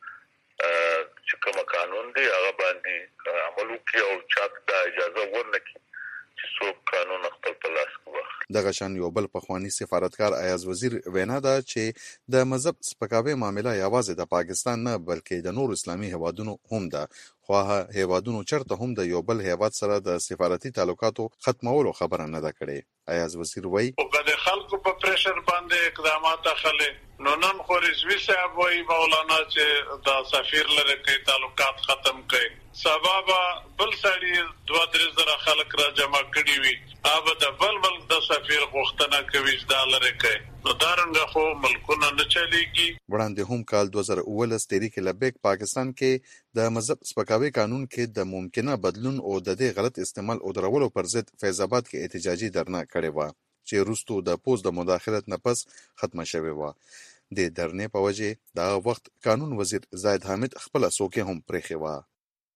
چې کومه قانون دی هغه باندې عمل وکړي او چا ته دا اجازه ورنه کړي چې څوک قانون خپل په لاس کې واخلي. دغه شان یو بل پخوانی سفارتکار ایاز وزیر وینا ده چې د مذهب سپکاوي معاملې یوازې د پاکستان نه بلکې د نور اسلامي هیوادونو هم ده خو هیوادونو چرته هم د یو بل هیواد سره د سفارتي تعلقاتو ختمولو خبره نه ده کړې. ایاز وزیر وایي په د خلکو په پریشر باندې اقدامات اخلي نو نن خو رضوی صاحب وایي مولانا چې د سفیر لره کې تعلقات ختم کړي سبب بل سړي دوه درې زره خلک را جمع کړي وي اوبه د بل ملک د سفیر غوښتنه کوي چې دا لره کوي نو دا رنګه خو ملکونه نه چلیږي. وړاندې هم کال دوه زره اوولس تحریک لبیک پاکستان کې د مذهب سپکاوي قانون کې د ممکنه بدلون او د دې غلط استعمال او درولو پر ضد فیض آباد کې احتجاجي دھرنا کړې و چې وروسته د پوز د مداخلت نه پس ختمه شوې و. د دھرنې په وجه دا وخت قانون وزیر زاید حامد خپل څوکۍ هم پرېښې و.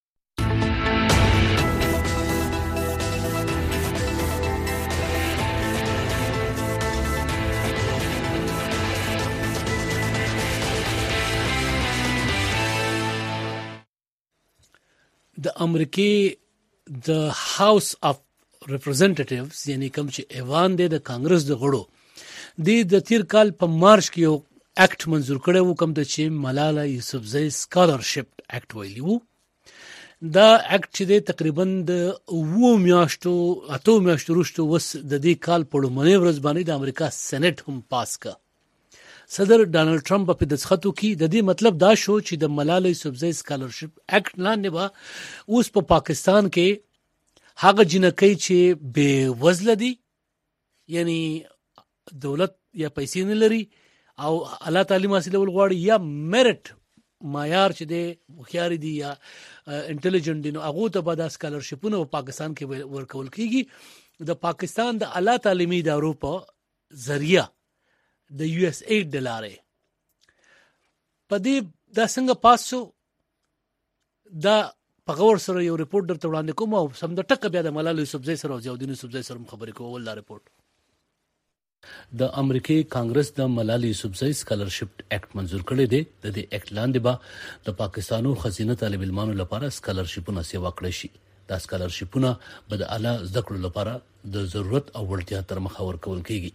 د امریکې د هاوس اف ریپرزنټیټیوز یعنی کوم چې ایوان دی د کانګرس د غړو د تیر کال په مارچ کې یو اکټ منزور کړی و کوم د چې ملاله یوسفزۍ سکالرشپ اکټ ویلی وو. دا اکټ چې دی تقریبا د اوو میاشتو اتو میاشتو وروسته وس د دې کال په لومړۍ ورځ باندې د امریکا سېنات هم پاس کړ. صدر ډانلډ ټرمپ په دسخطو کې د دې مطلب دا شو چې د ملاله یوسفزۍ سکالرشپ اکټ لاندې به اوس په پاکستان کې هغه جنکۍ چې بې وزله دي یعنی دولت یا پیسې نه لري او اعلی تعلیم حاصلول غواړي یا میرټ معیار چې دی هوښیار دي یا انټيليجنت دي نو هغه ته به د سکالرشپونو په پاکستان کې ورکول کیږي. د پاکستان د اعلی تعلیمي ادارو په ذریعہ د یو اس ایډ د لارې په دې دا څنګه پاسو دا په غور سره یو ریپورت درته وړاندې کوم او سم د ټکه بیا د ملاله یوسفزۍ سره او ضیاءالدین یوسفزۍ سره خبرې کول دا ریپورت. د امریکای کانګرس د ملاله یوسفزۍ سکالرشپ اکټ منزور کړی دی. د دې اکټ لاندې به د پاکستانو خزینه طالب علمانو لپاره سکالرشپونه سیوا کړی شي. دا سکالرشپونه به د اعلی زده کړو لپاره د ضرورت او وړتیا تر مخه ورکول کیږي.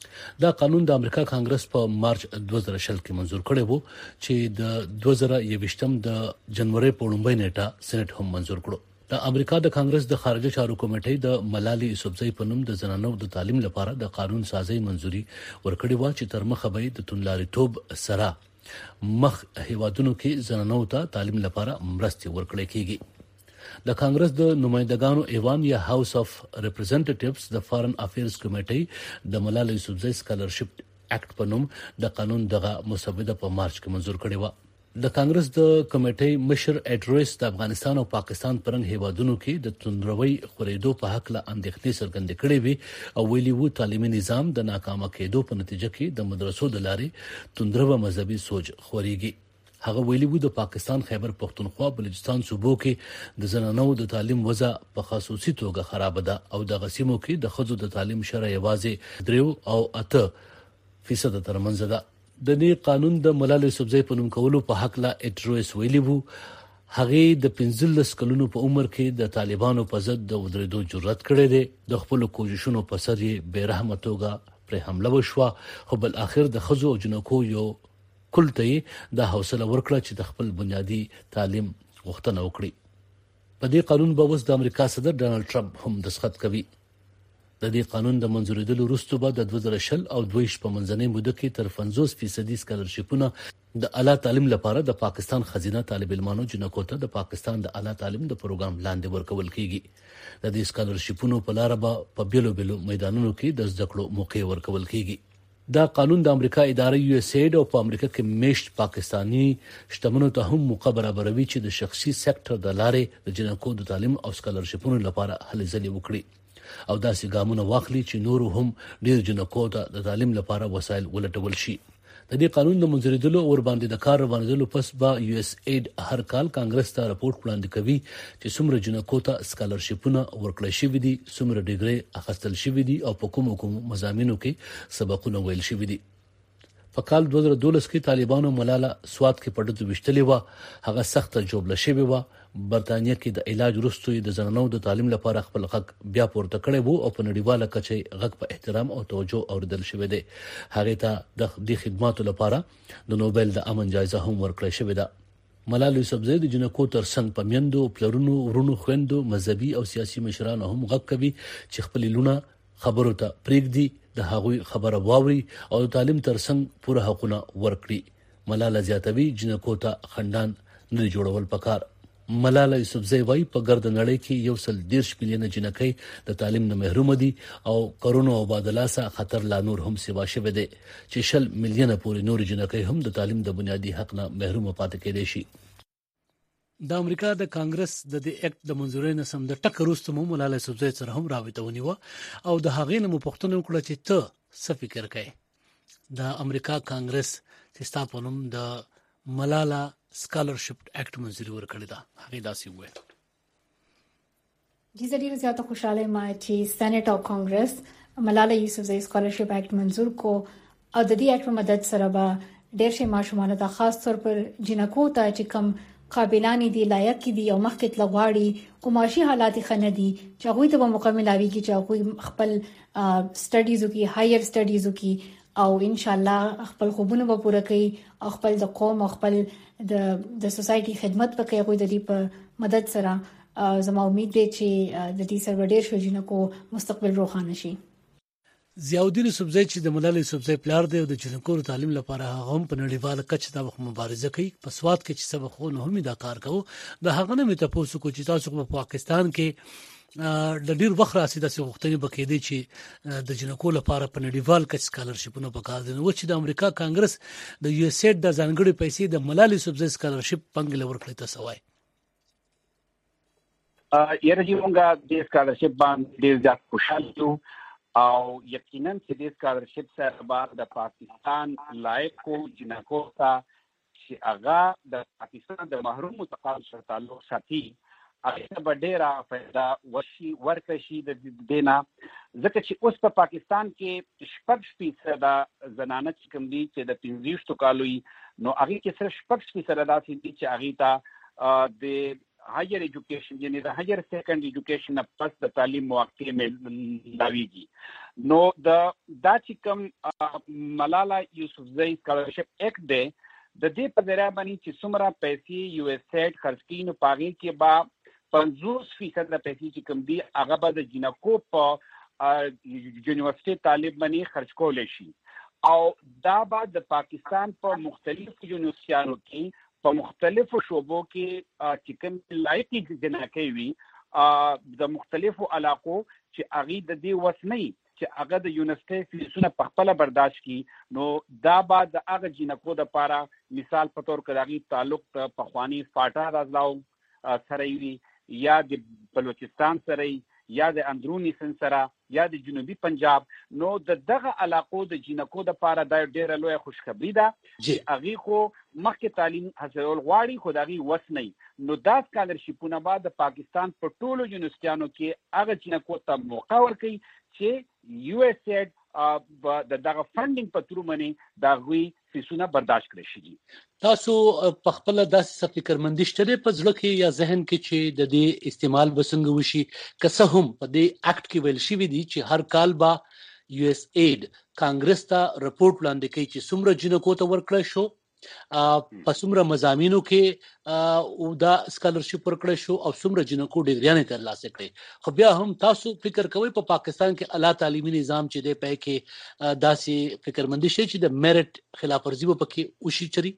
دا قانون د امریکا کانګرس په مارچ دوه زره شل کې منزور کړی وو چې د دوه زره یوویشتم د جنوري په لومړۍ نیټه سېنات هم منزور کړو د امریکا د کانګرس د خارجه چارو کمیټې د ملالي یوسفزۍ په نوم د زنانو د تعلیم لپاره د قانون سازي منزوري ورکړې و چې تر مخه به د تونلاريتوب سره مخ هیوادونو کې زنانو ته تعلیم لپاره مرستې ورکړې کیږي د کانګرس د نمائندګانو ایوان یا هاوس اف ریپرزنټیټیوز د فارن افیرز کمیټې د ملالي یوسفزۍ سکالرشپ اکټ په نوم د قانون دغه مسوده په مارچ کې منزور کړی و د کانګرس د کمیټې مشر اډریس د افغانستان او پاکستان پرنګ هیوادونو کې د توندروي خورېدو په حق له اندېښنې څرګندې کړې وي او ویلي وو تعلیمي نظام د ناکامه کېدو په نتیجه کې د مدرسو د لارې توندروه مذهبي سوچ خوريږي هغه ویلي وو د پاکستان خیبر پختونخوا بلوچستان صوبو کې د زنانو د تعلیم وضع په خصوصي توګه خراب ده او د غسیمو کې د خځو د تعلیم شرع یوازې درو او اته فیصد ترمنځ ده د دې قانون د ملالي یوسفزۍ په نوم کولو په حق لا اټریس ویلي وو هغه د پنځلس کلونو په عمر کې د طالبانو په ضد د ودرېدو جرأت کړی دی د خپل کوششونو په سر یې بے رحمه توګه پر حمله وشوه خو بل اخر د خځو او جنکو یو کلته د حوصله ورکړه چې د خپل بنیادی تعلیم غوښتنه وکړي په دې قانون به اوس د امریکا صدر ډانلډ ټرمپ هم دستخط کوي د دې قانون د منزورېدلو وروسته به د دوه زره شل او دوه ویشت په منځنۍ موده کې تر پنځوس فیصد سکالرشپونه د اعلی تعلیم لپاره د پاکستان خزینه طالب علمانو جنکو ته د پاکستان د اعلی تعلیم د پروګرام لاندې ورکول کیږي د دې سکالرشپونو په لار به په بیلو بیلو میدانونو کې د زده کړو موقع ورکول کیږي دا قانون د امریکا اداره یو اس ایډ او په امریکا کې میشت پاکستانی شتمنو ته هم موقع برابروي چې د شخصي سېکټر د لارې د جنکو د تعلیم او سکالرشپونو لپاره هلې ځلې وکړي او داسې ګامونه واخلي چې نور هم ډیر جنکو ته د تعلیم لپاره وسایل ولټول شي د دې قانون د منځریدلو او باندې د کار باندې پس به یو اس ایډ هر کال کانګرس ته راپورټ وړاندې کوي چې څومره جنکو ته سکالرشپونه ورکړل شوی دي څومره ډیګري اخیستل شوی دي او په کوم کوم مضامینو کې سبقونه ویل شوی دي په کال دوه زره دولس کې طالبانو ملاله سواد کې پټه وشتلې و هغه سخت جوړل شوی و برتانیې کې د علاج وروسته د زنانو د تعلیم لپاره خپل حق بیا پورته کړی وو او په نړیواله کچه غږ په احترام او توجه اوریدل شوی دی هغه ته د دې خدماتو لپاره د نوبل د امن جایزه هم ورکړل شوې ده ملالي یوسفزۍ د جنکو ترڅنګ په میندو پلرونو ورونو خويندو مذهبي او سیاسي مشرانو هم غږ کوي چې خپل لونه خبرو ته پریږدي د هغوی خبره واوري او تعلیم ترڅنګ پوره حقونه ورکړي ملاله زیاتوي جنکو ته خندان نه جوړول پکار ملاله یوسفزۍ وايي په ګرد نړۍ کې یو سل دیرش ملیونه جنکۍ د تعلیم نه محروم دي او کرونا او بادله سره خطر لا نور هم سیوا شوه دي چې شل ملیونه پورې نور جنکۍ هم د تعلیم د بنیادی حق نه محروم پاتې کېدي شي د امریکا د کانګرس د دې اکټ د منځورۍ نه سم د ټکر وروسته مو ملاله یوسفزۍ سره هم راوته ونیو او د هغې نه مو پوښتنه وکړه چې ته څه فکر کوې د امریکا کانګرس چې تاسو په نوم د ملاله سکالرشپ اکټ منځوري ورکړی دا هغه داسې وایي چې ډیره زیاته خوشاله ما چې سېنات او کانګرس ملاله یوسفزۍ سکالرشپ اکټ منځور کو او د دې اکټ په مدد سره به ډېر شي ماشومان ته خاص طور پر جنکو ته چې کم قابلانی دي لایق دي او مخکې لغواړي او معاشي حالات خنه دي چې هغه ته به مکمل اوي کې چې هغه خپل سټډیز وکي هایر سټډیز وکي او ان شاء الله خپل خوبونه به پوره کړي او خپل د قوم او خپل د د سوسايټي خدمت وکړي هغه د دې په مدد سره زما امید دی چې د دې سرور شو جنکو مستقبل روښانه شي ضیاءالدین یوسفزۍ چې د ملالي یوسفزۍ پلار دی او د جنکو تعلیم لپاره هغه هم په نړیواله کچه د مبارزه کوي په سواد کې چې سبقونه هم دا کار کوي د هغه نه مې تاسو کو چې تاسو په پاکستان کې د ډیر وخت راسي د وختونی بکې دي چې د جنکو لپاره په نړیوال کچ سکالرشپونه پکار دي نو چې د امریکا کانګرس د یو اس ایډ د ځانګړي پیسې د ملالي یوسفزۍ سکالرشپ پنګل ورکړی تاسو وای ا یره چې موږ د سکالرشپ باندې ډیر ځات خوشاله یو او یقینا چې د سکالرشپ سره بعد د پاکستان لایقو جنکو ته چې هغه د پاکستان د محروم متقاعد سره تعلق ساتي هغه به ډیره فائدہ ورشي ورکشي د دینا ځکه چې اوس په پاکستان کې شپږ فیصد زنانه چې کوم دي چې د پنځه ویشت کالو نو هغه کې صرف شپږ فیصد داسې دي چې هغه ته د هایر ایجوکیشن یعنی د هایر سیکنډ ایجوکیشن نه پس د تعلیم موقع ملاویږي. نو د دا چې کوم ملالا یوسفزئی سکالرشپ ایکټ دی د دې په ذریعہ باندې چې څومره پیسې یو ایس ایډ خرڅ کړي نو په هغې کې به پنځوس فیصد د پیسې چې کوم دي هغه به د جنکو په یونیورسټي طالب باندې خرڅ کولی شي او دا به د پاکستان په مختلفو یونیورسټیانو کې په مختلفو شعبو کې چې کوم لایقې جنکۍ وي د مختلفو علاقو چې هغې د دې وس نه وي چې هغه د یونیورسټي فیسونه په خپله برداشت کړي نو دا به د هغه جنکو دپاره مثال په طور کې د هغې تعلق د پخواني فاټا رازلاو سره وي یا د بلوچستان سره یا د اندروني سند سره یا د جنوبي پنجاب. نو د دغه علاقو د جنکو دپاره دا ډېره لویه خوشخبري ده چې هغې خو مخکې تعلیم حاصلول غواړي خو د هغې وس نه وي. نو دا سکالرشپونه به د پاکستان په ټولو یونیورسټیانو کې هغه جنکو ته موقع ورکوي چې یو ایس ایډ د دغه فنډینګ په ترو باندې د هغوی فیسونه برداشت کړی شي. تاسو په خپله داسې فکرمندي شته دی په زړه کې یا ذهن کې چې د دې استعمال به څنګه وشي که څه هم په دې اکټ کې ویل شوي دي چې هر کال به یو ایس ایډ کانګرس ته رپورټ وړاندې کوي چې څومره جنکو ته ورکړی شو په څومره مضامینو کې دا سکالرشپ ورکړی شو او څومره جنکو ډګریانې ترلاسه کړې خو بیا هم تاسو فکر کوئ په پاکستان کې اعلی تعلیمي نظام چې دی پای کې داسې فکرمندي شي چې د میرټ خلاف ورزي به پکې وشي چري؟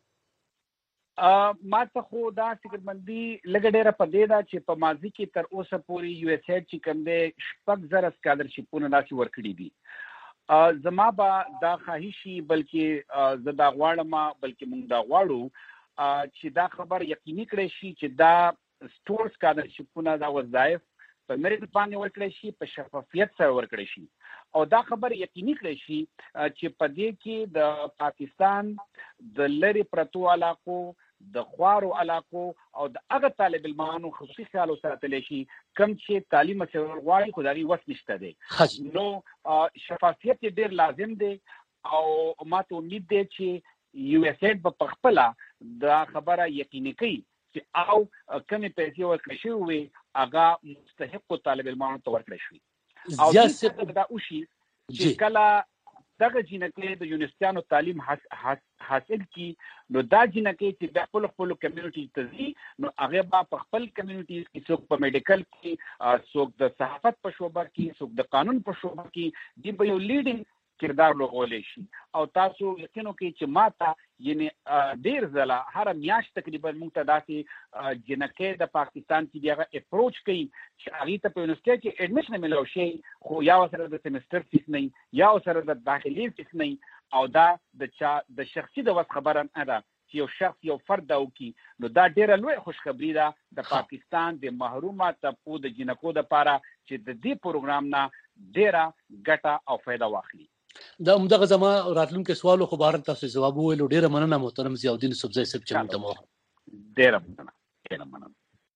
ما ته خو دا فکرمندي لږه ډېره په دې ده چې په ماضي کې تر اوسه پورې یو ایس ایډ چې کوم دی شپږ زره سکالرشپونه داسې ورکړي دي. زما به دا خواهشي بلکې زه دا غواړم بلکې موږ دا غواړو چې دا خبر یقیني کړی شي چې دا سټور سکالرشپونه دا وظایف په میرټ باندې ورکړی شي په شفافیت سره ورکړی شي او دا خبر یقیني کړی شي چې په دې کې د پاکستان د لرې پرتو علاقو د خوارو علاقو او د هغه طالب علمانو خصوصي خیال وساتلی شي کوم چې تعلیم حاصلول غواړي خو د هغې وس نشته دی. نو شفافیت یې ډېر لازم دی او ما ته امید دی چې یو ایس ایډ به په خپله دا خبره یقیني کوي چې او کمې پیسې ورکړی شوي وي هغه مستحقو طالب علمانو ته ورکړی شوي او دې دا وشي چې کله دغه جنکۍ د یونیورسټیانو تعلیم حاصل کی نو دا جنکۍ چې بیا خپلو خپلو کمیونټي ته ځي نو هغې به په خپل کمیونټي کې څوک په میډیکل کې څوک د صحافت په شعبه کې څوک د قانون په شعبه کې دوی به یو لیډینګ کردار لوبولی شي او تاسو یقین وکړئ چې ما ته یعنې ډېر ځله هره میاشت تقریبا موږ ته داسې جنکۍ د پاکستان کې دي هغه اپروچ کوي چې هغې ته په یونیورسټۍ کې ایډمیشن میلاو شي خو یا ورسره د سیمسټر فیس نه یا ورسره د داخلي فیس نه او دا د چا د شخصي د وس خبره نه ده چې یو شخص یو فرد دا وکړي نو دا ډېره لویه خوشخبري ده د پاکستان د محرومه طبقو د جنکو دپاره چې د دې پروګرام نه ډېره ګټه او فایده واخلي. دا همدغه زما راتلونکي سوالو خو بهر تاسو ځواب وویلو ډېره مننه محترم ضیاءالدین یوسفزئی صاحب چې موږ ته مو ډېره مننه ډېره مننه.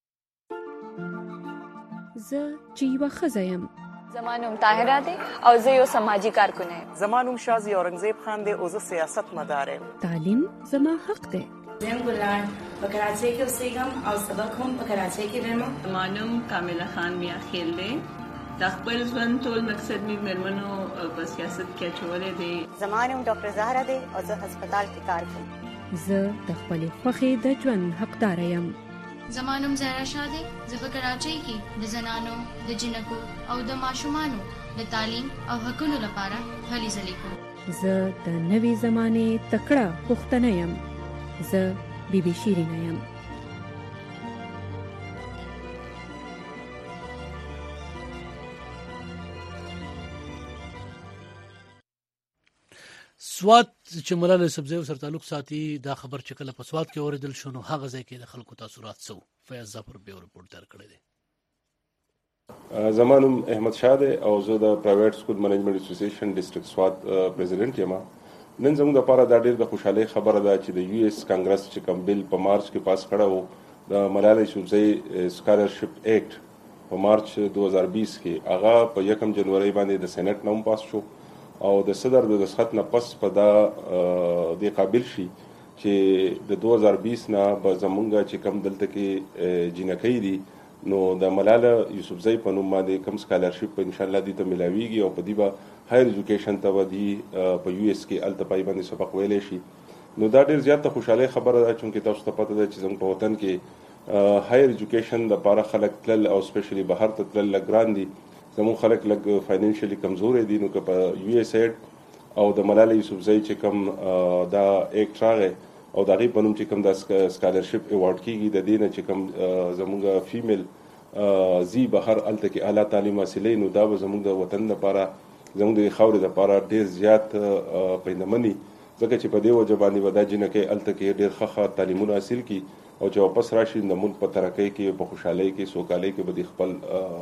زه چې یوه ښځه یم زما نوم طاهره دی او زه یو سماجي کارکن یم. زما نوم شازي اورنګزیب خان دی او زه سیاست مدار یم. تعلیم زما حق دی. زم ګلان په کراچۍ کې اوسېږم او سبق هم په کراچۍ کې وایم. زما نوم کامله خان میاخیل دی. د خپل ژوند ټول مقصد مې مېرمنو په سیاست کې اچولی دی. زما نوم ډاکټر زهره دی او زه هسپتال کې کار کوم. زه د خپلې خوښې د ژوند حقداره یم. زما نوم زهرا شاه دی. زه په کراچۍ کې د زنانو د جنکو او د ماشومانو د تعلیم او حقونو لپاره هلې ځلې کوم. زه د نوې زمانې تکړه پښتنه یم. زه بی بی شیرینه یم. سوات چې ملاله یوسفزئی سره تعلق ساتي دا خبر چې کله په سوات کې اوریدل شو نو هغه ځای کې د خلکو تاثرات سو. فیاض ظفر به رپورټ تر کړی دی. زما نوم احمد شاه دی او زه د پرایویټ سکول منیجمنت اسوسییشن ډیسټریکټ سوات پریزیډنټ یم. نن زموږ لپاره دا ډېر د خوشحالۍ خبره ده چې د یو ایس کانګرس چې کوم بل په مارچ کې پاس کړی و د ملاله یوسفزئی سکالرشپ ایکټ په مارچ دو هزار بیس کې هغه په یکم جنوري باندې د سېنات نه هم پاس شو او د صدر د دستخط نه پس په دا د قابل شي چې د دوه هزار بیس نه به زمونږ چې کم دلته کې جنکۍ دي نو د ملاله یوسفزۍ په نوم باندې کم سکالرشپ په ان شاء الله دې ته ملاويږي او په دې به هایر ایجوکیشن ته ودی په یو اس کې الته پای باندې سبق ویلې شي. نو دا ډیر زیاته خوشاله خبره ده چې تاسو ته پته ده چې زموږ په وطن کې هایر ایجوکیشن د لپاره خلک تل او سپیشلی بهر ته تل لګران دي. زموږ خلک لګ فاینانشلی کمزور دي نو که په یو اس ایډ او د ملاله یوسفزۍ چې کم دا ایکټ راغی او دغه په نوم چې کوم د سکالرشپ ایوارډ کیږي د دینه چې کوم زموږ فیمیل زی بهر الته کې اعلی تعلیم حاصلې نو دا زموږ د وطن لپاره زموږ د خاورې لپاره ډیر زیات پیندمنې ځکه چې په دې وجه باندې ودا جنکه الته کې ډیر ښه تعلیمونه حاصل کی او چې واپس راشي د ملک په ترقۍ کې په خوشحالۍ کې سوکالۍ کې به خپل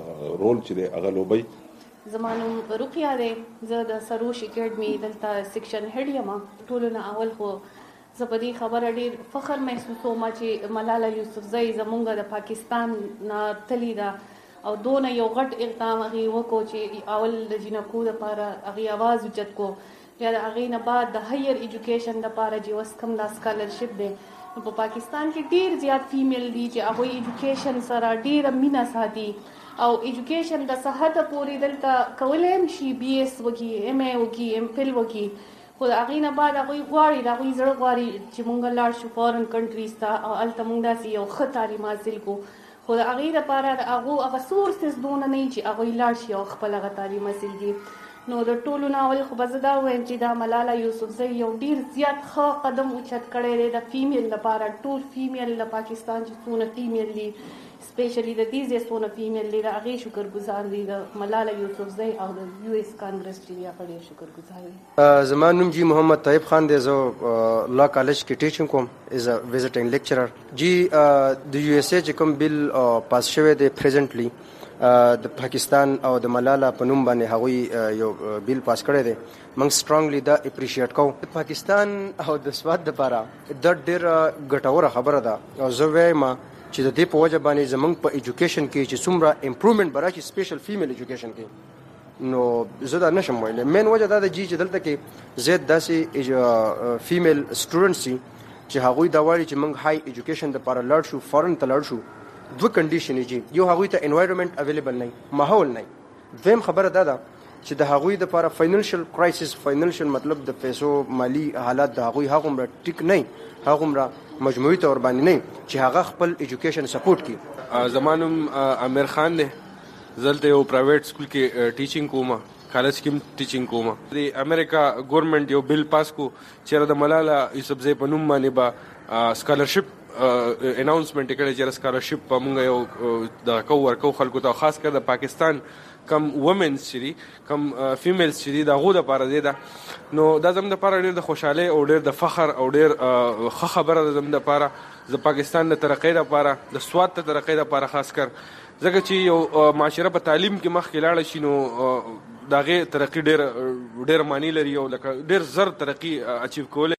رول چې دی هغه لوبي. زمانو رقیه ده زه د سروش اکیډمي دلته سیکشن هډ یم. ټولو نه اول خو زه په دې خبره ډیر فخر محسوسوم چې ملاله یوسفزۍ زمونږ د پاکستان نه تللی ده او دونه یو غټ اقدام هغې وکړو چې اول د جنکو دپاره هغې اواز اوچت کړو بیا د هغې نه بعد د هایر ایجوکیشن دپاره چې اوس کوم دا سکالرشپ دی نو په پاکستان کې ډیر زیات فیمیل دي چې هغوی ایجوکیشن سره ډیره مینه ساتي او ایجوکیشن د صحت پورې دلته کولی هم شي بي ایس وکړي ایم ای وکړي ایم فل وکړي خو د هغې نه بعد هغوی غواړي د هغوی زړه غواړي چې مونږ لاړ شو فارن کنټریز ته او هلته مونږ داسې یو ښه تعلیم حاصل کړو خو د هغې دپاره د هغو هغه سورسز دونه نه وي چې هغوی لاړ شي او خپل هغه تعلیم حاصل کړي. نو د ټولو نه اول خو به زه دا ووایم چې دا ملاله یوسفزۍ یو ډېر زیات ښه قدم اوچت کړی دی د فیمیل لپاره. ټول فیمیل د پاکستان چې څونه فیمیل دي سپیشلی د دې ځای څونه فیمیل دي د هغې شکرګزار دي د ملاله یوسفزۍ او د یو ایس کانګرس چې دی هغه ډېر شکرګزار دي. زما نوم جی محمد طیب خان دی. زه لا کالج کې ټیچینګ کوم از ا وزټینګ لیکچرر. جی د یو ایس ای چې کوم بیل پاس شوی دی پریزنټلی د پاکستان او د ملاله په نوم باندې هغوی یو بیل پاس کړی دی موږ سټرانګلی دا اپریشیټ کوو. د پاکستان او د سواد دپاره دا ډېره ګټوره خبره ده او زه وایم چې د دې په وجه باندې زموږ په ایجوکیشن کې چې څومره امپروومنټ به راشي سپیشل فیمیل ایجوکیشن کې نو زه دا نشم ویلی. مین وجه دا ده جي چې دلته کې زیات داسې فیمیل سټوډنټس دي چې هغوی دا وایي چې موږ های ایجوکیشن دپاره لاړ شو فارن ته لاړ شو. دوه کنډیشنې جي یو هغوی ته انوایرمنټ اویلیبل نه ماحول نه. دویم خبره دا ده چې د هغوی دپاره فاینانشل کرایسس فاینانشل مطلب د پیسو مالی حالات د هغوی هغومره ټیک نه هغومره مجموعي طور باندې نه چې هغه خپل ایجوکیشن سپورټ کړي. زما نوم امیر خان دی. زه دلته یو پرایویټ سکول کې ټیچینګ کوم کالج کې هم ټیچینګ کوم. د امریکا ګورنمنټ یو بیل پاس کو چې د ملاله یوسفزۍ په نوم باندې به سکالرشپ اناونسمنت کړي چې سکالرشپ په موږ یو د کو ورکو خلکو ته خاص کر د پاکستان کم وومنز چې دي کم فیمیلز چې دي د هغو دپاره دی ده. نو دا زموږ دپاره ډېر د خوشحالۍ او ډېر د فخر او ډېر ښه خبره ده زموږ دپاره د پاکستان د ترقۍ دپاره د سواد د ترقۍ دپاره خاص کر ځکه چې یو معاشره په تعلیم کې مخکې لاړه شي نو د هغې ترقي ډېر ډېر معنی لري او لکه ډېر زر ترقي اچیو کولی.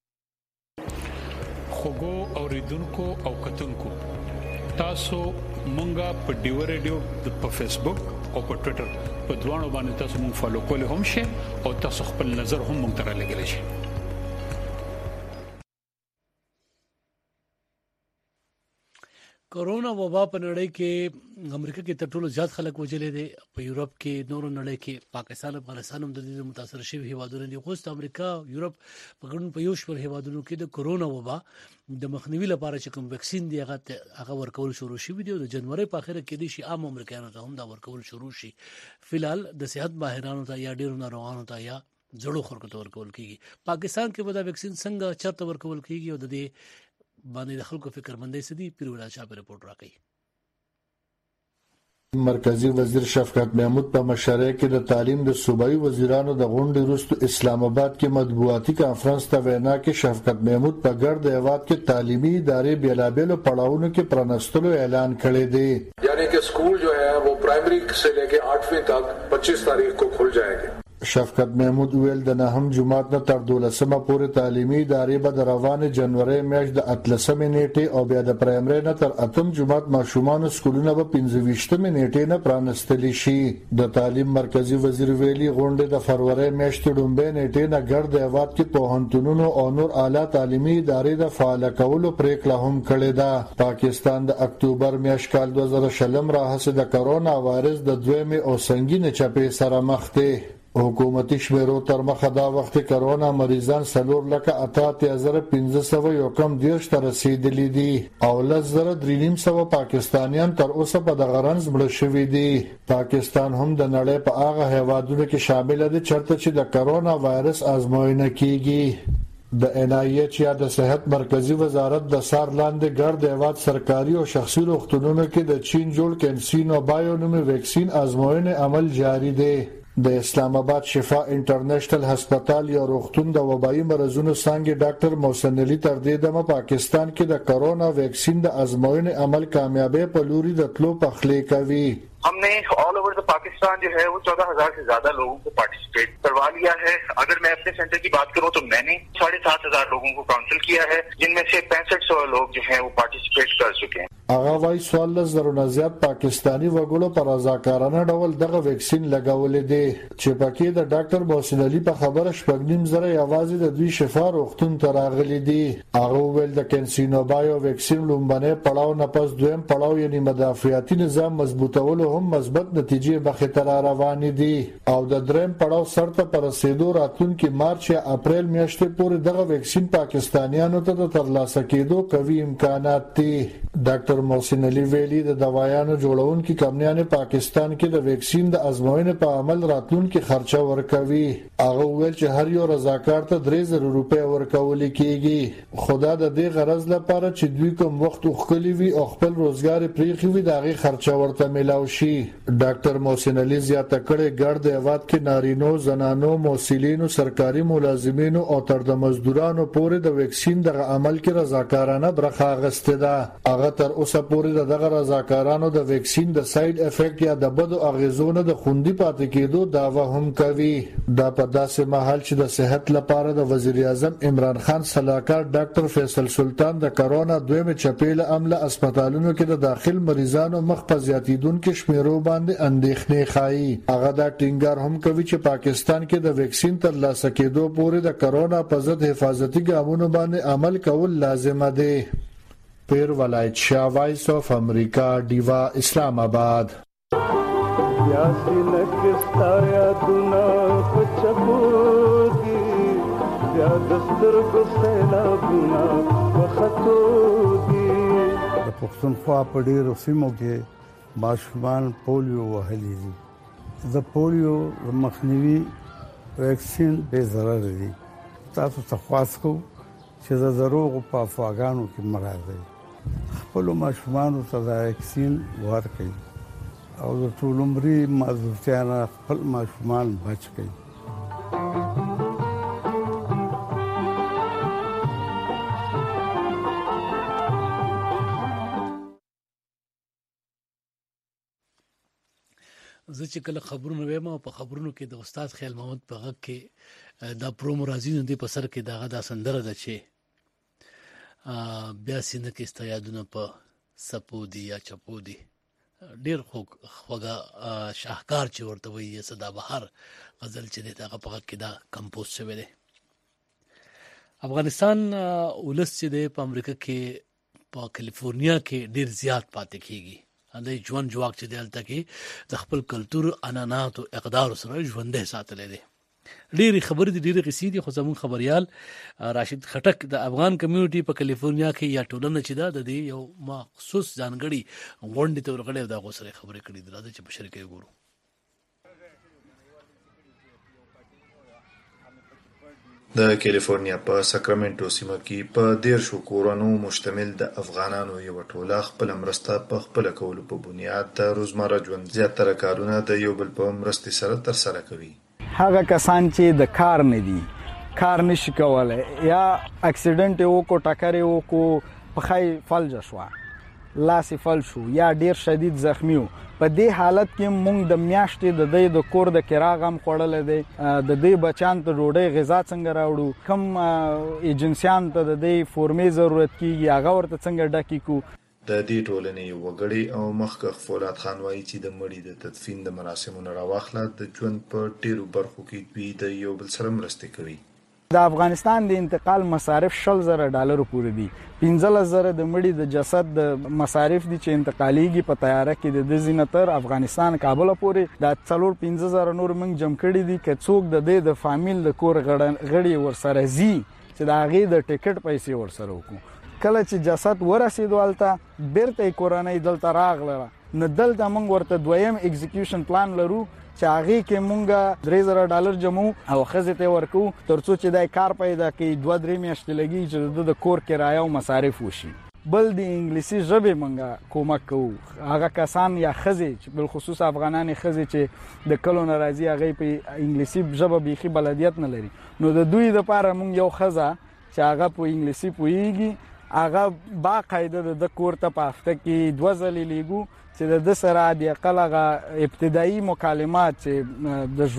خوږو اوریدونکو او کتونکو تاسو مونږه په ډیو ریډیو په فیسبوک او په ټوئیټر په دوانو باندې تاسو مونږ فالو کولی هم شئ او تاسو خپل نظر هم مونږ ته رالیږلی شئ. کورونا وبا په نړۍ کې امریکا کې تر ټولو زیات خلک وژلي دي. په یورپ کې نورو نړۍ کې پاکستان او افغانستان هم د دې متاثر شوي هیوادونه دي. خو د امریکا یورپ په ګڼ په یو شمېر هیوادونو کې د کورونا وبا د مخنیوي لپاره چې کوم ویکسین دی هغه هغه ورکول شروع شوی دی او د جنوري په اخر کې د شي عام امریکایانو ته هم دا ورکول شروع شي. فلحال د صحت ماهرانو ته یا ډیرو ناروغانو ته یا زړو خلکو ته ورکول کیږي. پاکستان کې به دا ویکسین څنګه چرته ورکول کیږي او د دې باندې د خلکو فکرمندۍ سدي پیرولا شاه رپورټ راکړي. مرکزی وزیر شفقت محمود په مشرۍ کې د تعلیم د صوبایي وزیرانو د غونډې وروسته اسلام آباد کې مطبوعاتي کانفرنس ته وینا کې شفقت محمود په ګرد هیواد کې تعلیمي ادارې بیلابیلو پړاوونو کې پرانستلو اعلان کړی دی. یعنی کہ اسکول جو ہے وہ پرائمری سے لے کے آٹھویں تک پچیس تاریخ کو کھل جائیں گے. شفقت محمود ویل د نهم جمعات نه تر دولسمه پورې تعلیمي ادارې به د روانې جنوري میاشت د اتلسمې نیټې او بیا د پرایمري نه تر اتم جمعات ماشومان سکولونه به پنځه ویشتمې نیټې نه پرانستلی شي. د تعلیم مرکزی وزیر ویلي غونډه د فروری میاشتې ډومبه نیټې نه ګرد هیواد کې پوهنتونونو او نور اعلی تعلیمي ادارې د فعال کولو پریکړه هم کړې ده. پاکستان د اکتوبر میاشت کال دوه زره شلم راهیسې د کرونا وایرس د دویمې او سنگینې چپې سره مخ دی. حکومتي شمیرو تر مخه دا وخت کرونا مریضان څلور لکه اته اتیا زره پنځه سوه یو کم دیرش ته رسیدلي دي او لس زره درې نیم سوه پاکستانیان تر اوسه په دغه رنځ مړه شوي دي. پاکستان هم د نړۍ په هغه هیوادونو کې شامل دی چېرته چې د کرونا وایرس ازموینه کیږي. د ان ای ایچ یا د صحت مرکزی وزارت د سار لاندې ګرد هیواد سرکاري او شخصي روغتونونو کې د چین جوړ کینسینو بایو نومي ویکسین ازموینه عمل جاری دی. د اسلام آباد شفا انټرنیشنل هسپتال یا روغتون د وبایي مرزونو څنګه ډاکټر محسن علي تر دې دمه پاکستان کې د کرونا ویکسین د ازموینې عمل کامیابی په لوري د تلو پخلې کوي. हमने ऑल ओवर द पाकिस्तान जो है वो चौदह हजार से ज्यादा लोगों को पार्टिसिपेट करवा लिया है. अगर मैं अपने सेंटर की बात करूं तो मैंने साढ़े सात हजार लोगों को काउंसिल किया है जिनमें से पैंसठ सौ लोग जो हैं वो पार्टिसिपेट कर चुके हैं. هغه وايي څوارلس زره زیات پاکستانی وګړو پر رضاکارانه ډول دغه ویکسین لګولې دي چې پکې د ډاکټر محسن علي په خبره شپږ نیم زره یوازې د دوی شفا روغتون ته راغلي دي. هغه ویل د کینسینو بایو ویکسین لومبنه پړاو نه پس دویم پړاو یعنی مدافعتي نظام مضبوطولو هم مثبت نتیجې مخې ته روانې دي او د دریم پړاو سرته پر رسیدو راتلونکي مارچ یا اپریل میاشتې پورې دغه ویکسین پاکستانیانو ته د ترلاسه کېدو قوي امکانات دي. ډاکټر محسن علي ویلي د دوايانو جوړونکو کمپنیانو پاکستان کې د ویکسین د ازموینې په عمل راتلونکي خرچه ورکوي. هغه ویل چې هر یو رضاکار ته درې زره روپۍ ورکول کېږي. خدا د دې غرض لپاره چې دوی کوم وخت وخلی وي او خپل روزګار پریخي وي دغه خرچه ورته ملاو شي. ډاکټر محسن علي زیاته کړې ګرد هیواد کې نارینو زنانو موسلینو سرکاري ملازمینو او تر د مزدورانو پورې د ویکسین د عمل کې رضاکارانه برخه اخیسته ده. هغه تر اوسه پورې دغه رضاکارانو د ویکسین د ساید افیکټ یا د بدو اغیزونو د خوندي پاتې کېدو داوا هم کوي. دا په داسې مهال چې د صحت لپاره د وزیر اعظم عمران خان صلاحکار ډاکټر فیصل سلطان د کرونا دویمه چپې له امله هسپتالونو کې د داخل مریضانو مخ په زیاتیدونکو شمیرو باندې اندېښنې ښایي. هغه دا ټینګار هم کوي چې پاکستان کې د ویکسین ترلاسه کېدو پورې د کرونا په ضد حفاظتي ګامونو باندې عمل کول لازم دی. پیر ولایت شاه وایس اف امریکا دیوا اسلام آباد. پیاسی لکستا یادونا پچپوگی بیا دسترگو سیلابونا وخطوگی. د پښتونخوا په ډیرو سیمو کې ماشومان پولیو وهلي دي. د پولیو مخنیوي ویکسین بې ضرر دي. تاسو ته خواست کوم چې د دروغو په افواګانو کې مه راځئ. خپلو ماشومانو ته دا ویکسین ورکړئ او د ټول عمري معذورتیا نه خپل ماشومان بچ کړئ. زه چې کله خبرونه وایم او په خبرونو کې د استاد خیال محمد په غږ کې دا پرومو راځي نو د په سر کې داغه د سندره ده چې بیا سینه کې استیادونه په سپو دی یا چپو دی ډیر خوږه شاهکار چې ورته وایي صدا بهار غزل چې دغه په غږ کې دا کمپوز شوی دی. افغانستان ولس چې د په امریکا کې په کالیفورنیا کې ډیر زیات پاتې کیږي. د ژوند جواک چې دلته کې د خپل کلچر انانات او اقدار سره ژوندې ساتلې دي. ډېری خبرې دي ډېری قصې دي خو زمون خبريال راشد خټک د افغان کمیونټي په کالیفورنیا کې یا ټولنه چې دا د دې یو مخصوص ځانګړي غونډې ته ورغلې دا غوسره خبرې کړې دي راځي چې په شریکه وګورو. د کالیفورنیا په ساکرامنټو سیمه کې په دیرشو کورونو مشتمل د افغانانو یو ټوله خپل مرسته په خپل کولو په بنیاد د روزمره ژوند زیاتره کارونه د یو بل په مرستې سره ترسره کوي. هغه کسان چې د کار نه دي کار نشي کولای یا اکسیډنټ یو کو ټکر یو کو په خای فلج شو لاس فل شو یا ډیر شدید زخمی وو. په دې حالت کې موږ د میاشتې د دې د کور د کراغ هم خوړل دي، د دې بچان ته ډوډۍ غذا څنګه راوړو، کوم ایجنسیان ته د دې فورمې ضرورت کیږي هغه ورته څنګه ډکې کو. د دې ټولنې وګړي او مخکښ فولاد خان وایي چې د مړي د تدفین د مراسمو نه راواخله د ژوند په ډیرو برخو کې دوی د یو بل سره مرستې کوي. د افغانستان د انتقال مصارف شل زره ډالر پورې دي. پنځلس زره د مړي د جسد د مصارف دي چې انتقالیږي په طیاره کې د زینتر افغانستان کابل پورې د څلور پنځه زره نور موږ جمع کړي دي. که څوک د دې د فامیل د کور غړي ورسره زی چې د هغې د ټیکټ پیسې ورسره وکړو. کله چې جسد ورسېدو هلته بیرته کورنۍ دلته راغله نو دلته موږ ورته دویم اگزیکیوشن پلان لرو چې هغې کې مونږ درې زره ډالر جمعو او ښځې ته ورکوو تر څو چې دا کار پیدا کړي دوه درې میاشتې لګي چې د د کور کرایه او مصارف وشي. بل د انګلیسي ژبې مونږ کومک کوو. هغه کسان یا ښځې چې بالخصوص افغانانې ښځې چې د کلو نه راځي هغې په انګلیسي ژبه بیخي بلدیت نه لري نو د دوی دپاره مونږ یو ښځه چې هغه په انګلیسي پوهیږي هغه باقاعده د کور ته په هفته کې دوه ځلې لیږو چې د ده سره د اقل هغه ابتدایي مکالمات چې د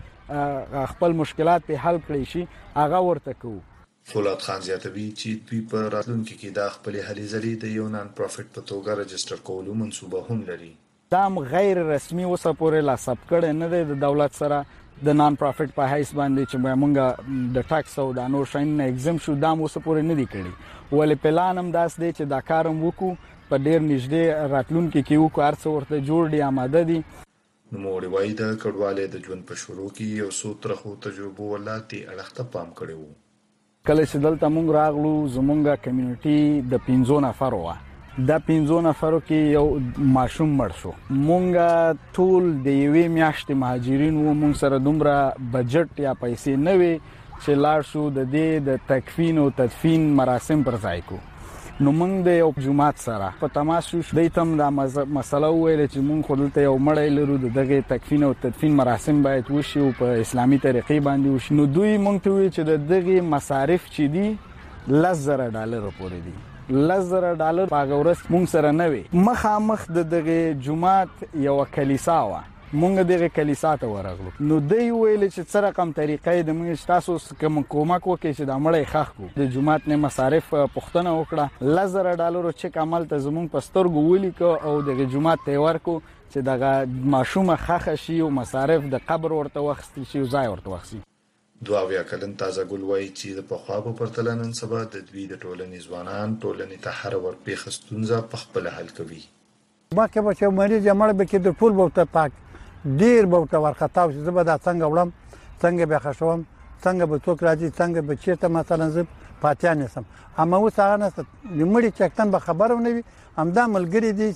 ژوند خپل مشکلات په حل کړی شي هغه ورته کوو. فولاد خان زیاتوي چې دوی په راتلونکي کې د خپلې هلې ځلې د یو نان پروفیټ په توګه رجسټر کولو منصوبه هم لري. دا غیر رسمي اوسه پورې لا سب کړی نه دی د دولت سره د نان پروفیټ په حیث باندې چې موږ د ټاکس او د نور شاین نه ایگزم شو دا اوسه پورې نه دی کړی. ولې پلان هم داس دی چې دا کار هم وکړو په ډیر نږدې راتلونکي کې وکړو هر څه ورته جوړ دي آماده دي. نوموړي وایي د کډوالۍ د ژوند په شروع کې یو څو ترخو تجربو ورله دې اړخ ته پام کړی و. کله چې دلته موږ راغلو زمونږ کمیونټي د پنځو نفرو وه. دا پنځو نفرو کې یو ماشوم مړ شو. مونږ ټول د یوې میاشتې مهاجرین وو. مونږ سره دومره بجټ یا پیسې نه وې چې لاړ شو د دې د تکفین او تدفین مراسم پر ځای کو. نو موږ د یو جماعت سره په تماس شو دوی ته هم دا مسله وویله چې موږ خو دلته یو مړی لرو د دغې تکفین او تدفین مراسم باید وشي او په اسلامي طریقې باندې وشي. نو دوی موږ ته وویل چې د دغې مصارف چې دي لس زره ډالرو پورې دي. لس زره ډالر په هغه ورځ موږ سره نه وې. مخامخ د دغې جومات یوه کلیسا وه. مونږ دغه کلیسا ته ورغلو نو دوی ویل چې څه رقم طریقې د موږ تاسو کوم کومک وکړي چې د مړی ښخ کړو. د جومات نه مصارف پوښتنه وکړه لس زره ډالرو چک عمل ته زموږ په سترګو ولیکه او دغه جومات ته ورکړو چې دغه ماشومه ښخه شي او مصارف د قبر ورته واخیستل شي او ځای ورته واخیستل. دوه اویا کلن تازه ګل وایي چې د پخوا په پرتله نن سبا د دوی د ټولنې ځوانان ټولنې ته هره ورپېښه ستونزه په خپله حل کوي. ما کې به چې مریض یې مړ به کې د ټول به ورته پاک ډیر به ورته ورخطا شي زه به دا څنګه وړم څنګه به خښوم څنګه به څوک راځي څنګه به چېرته مثلا زه پاتیان یسم. اما اوس هغه نشته. د مړي چکتن به خبر هم نه وي. همدا ملګري دي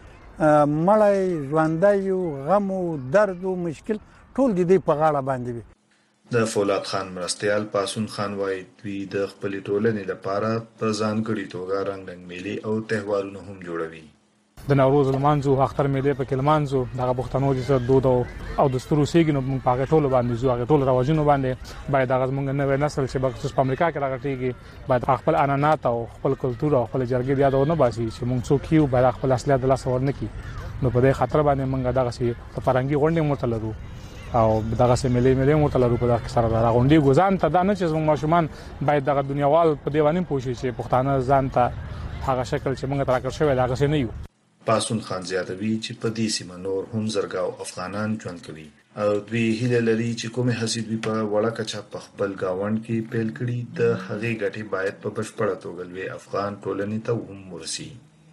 چې مړی ژوندی و غم و درد و مشکل ټول د دوی په غاړه باندې وي. د فولاد خان مرستیال پاسون خان وایي دوی د خپلې ټولنې لپاره په ځانګړې توګه رنګ میلې او تهوارونه هم جوړوي. د نوروز لمانځو اختر میلې پکې لمانځو دغه پښتنو د دود او دستور اوسېږي نو موږ په هغې ټولو باندې ځو. هغې ټولو رواجونو باندې باید هغه زموږ نوی نسل چې بخصوص په امریکا کې راغټېږي باید خپل عنعنات او خپل کلتور او خپل جرګې د یاد ونه باسي چې موږ څوک یو باید خپل اصلیت د لاسه ورنه کړي. نو په دې خاطر باندې موږ دغسې فرهنګي غونډې هم ورته لرو او دغسې میلې میلې هم ورته لرو. په دغه سره د غونډې ګوزان ته دا نه چې زموږ ماشومان باید دغه دنیاوال په دې باندې پوه شي چې پښتانه ځان ته هغه شکل چې موږ ته راکړ شوی د هغسې نه یو. پاسون خان زیاتوي چې په دې سیمه نور هم زرګاو افغانان ژوند کوي او دوی هیله لري چې کومې هڅې دوی په وړه کچه په خپل ګاونډ کې پیل کړي د هغې ګټې باید په بشپړه توګه لوی افغان ټولنې ته هم ورسي.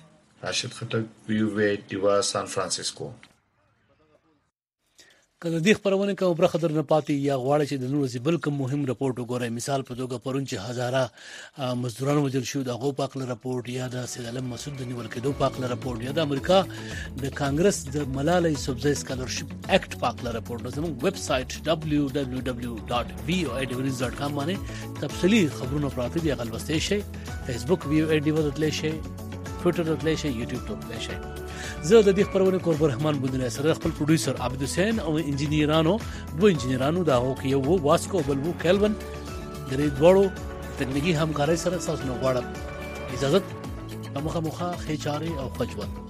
راشد خټک وی او ای ډیوا سان فرانسیسکو. کله دې خبرونه کوم برخه در نه پاتې یا غواړي چې د نور زیبل کوم مهم رپورټ وګورئ. مثال په توګه پرون چې هزاره مزدوران وژل شو دغه پاکله رپورټ یا د سید علم مسعود د نیول کېدو پاکله رپورټ یا د امریکا د کانګرس د ملاله یوسفزۍ سکالرشپ اکټ پاکله رپورټ زموږ ویب سټ دبلیو دبلیو دبلیو ډاټ وی او ای ډیویز ډاټ کام باندې تفصیلی خبرونه پراته دي. هغه لوستئ شئ. فیسبوک وی او ای ډیویز تللی شئ. ټویټر تللی شئ. یوټیوب ته تللی شئ. زه د دې خبرونه قرب رحمان بودنه سره خپل پروډوسر عبد حسین او انجینیرانو دوه انجینیرانو دا هو کې یو واسکو بل وو کلون درې دوړو تکنیکی همکاري سره تاسو نو غواړم اجازه په مخه مخه خېچاري او خجوت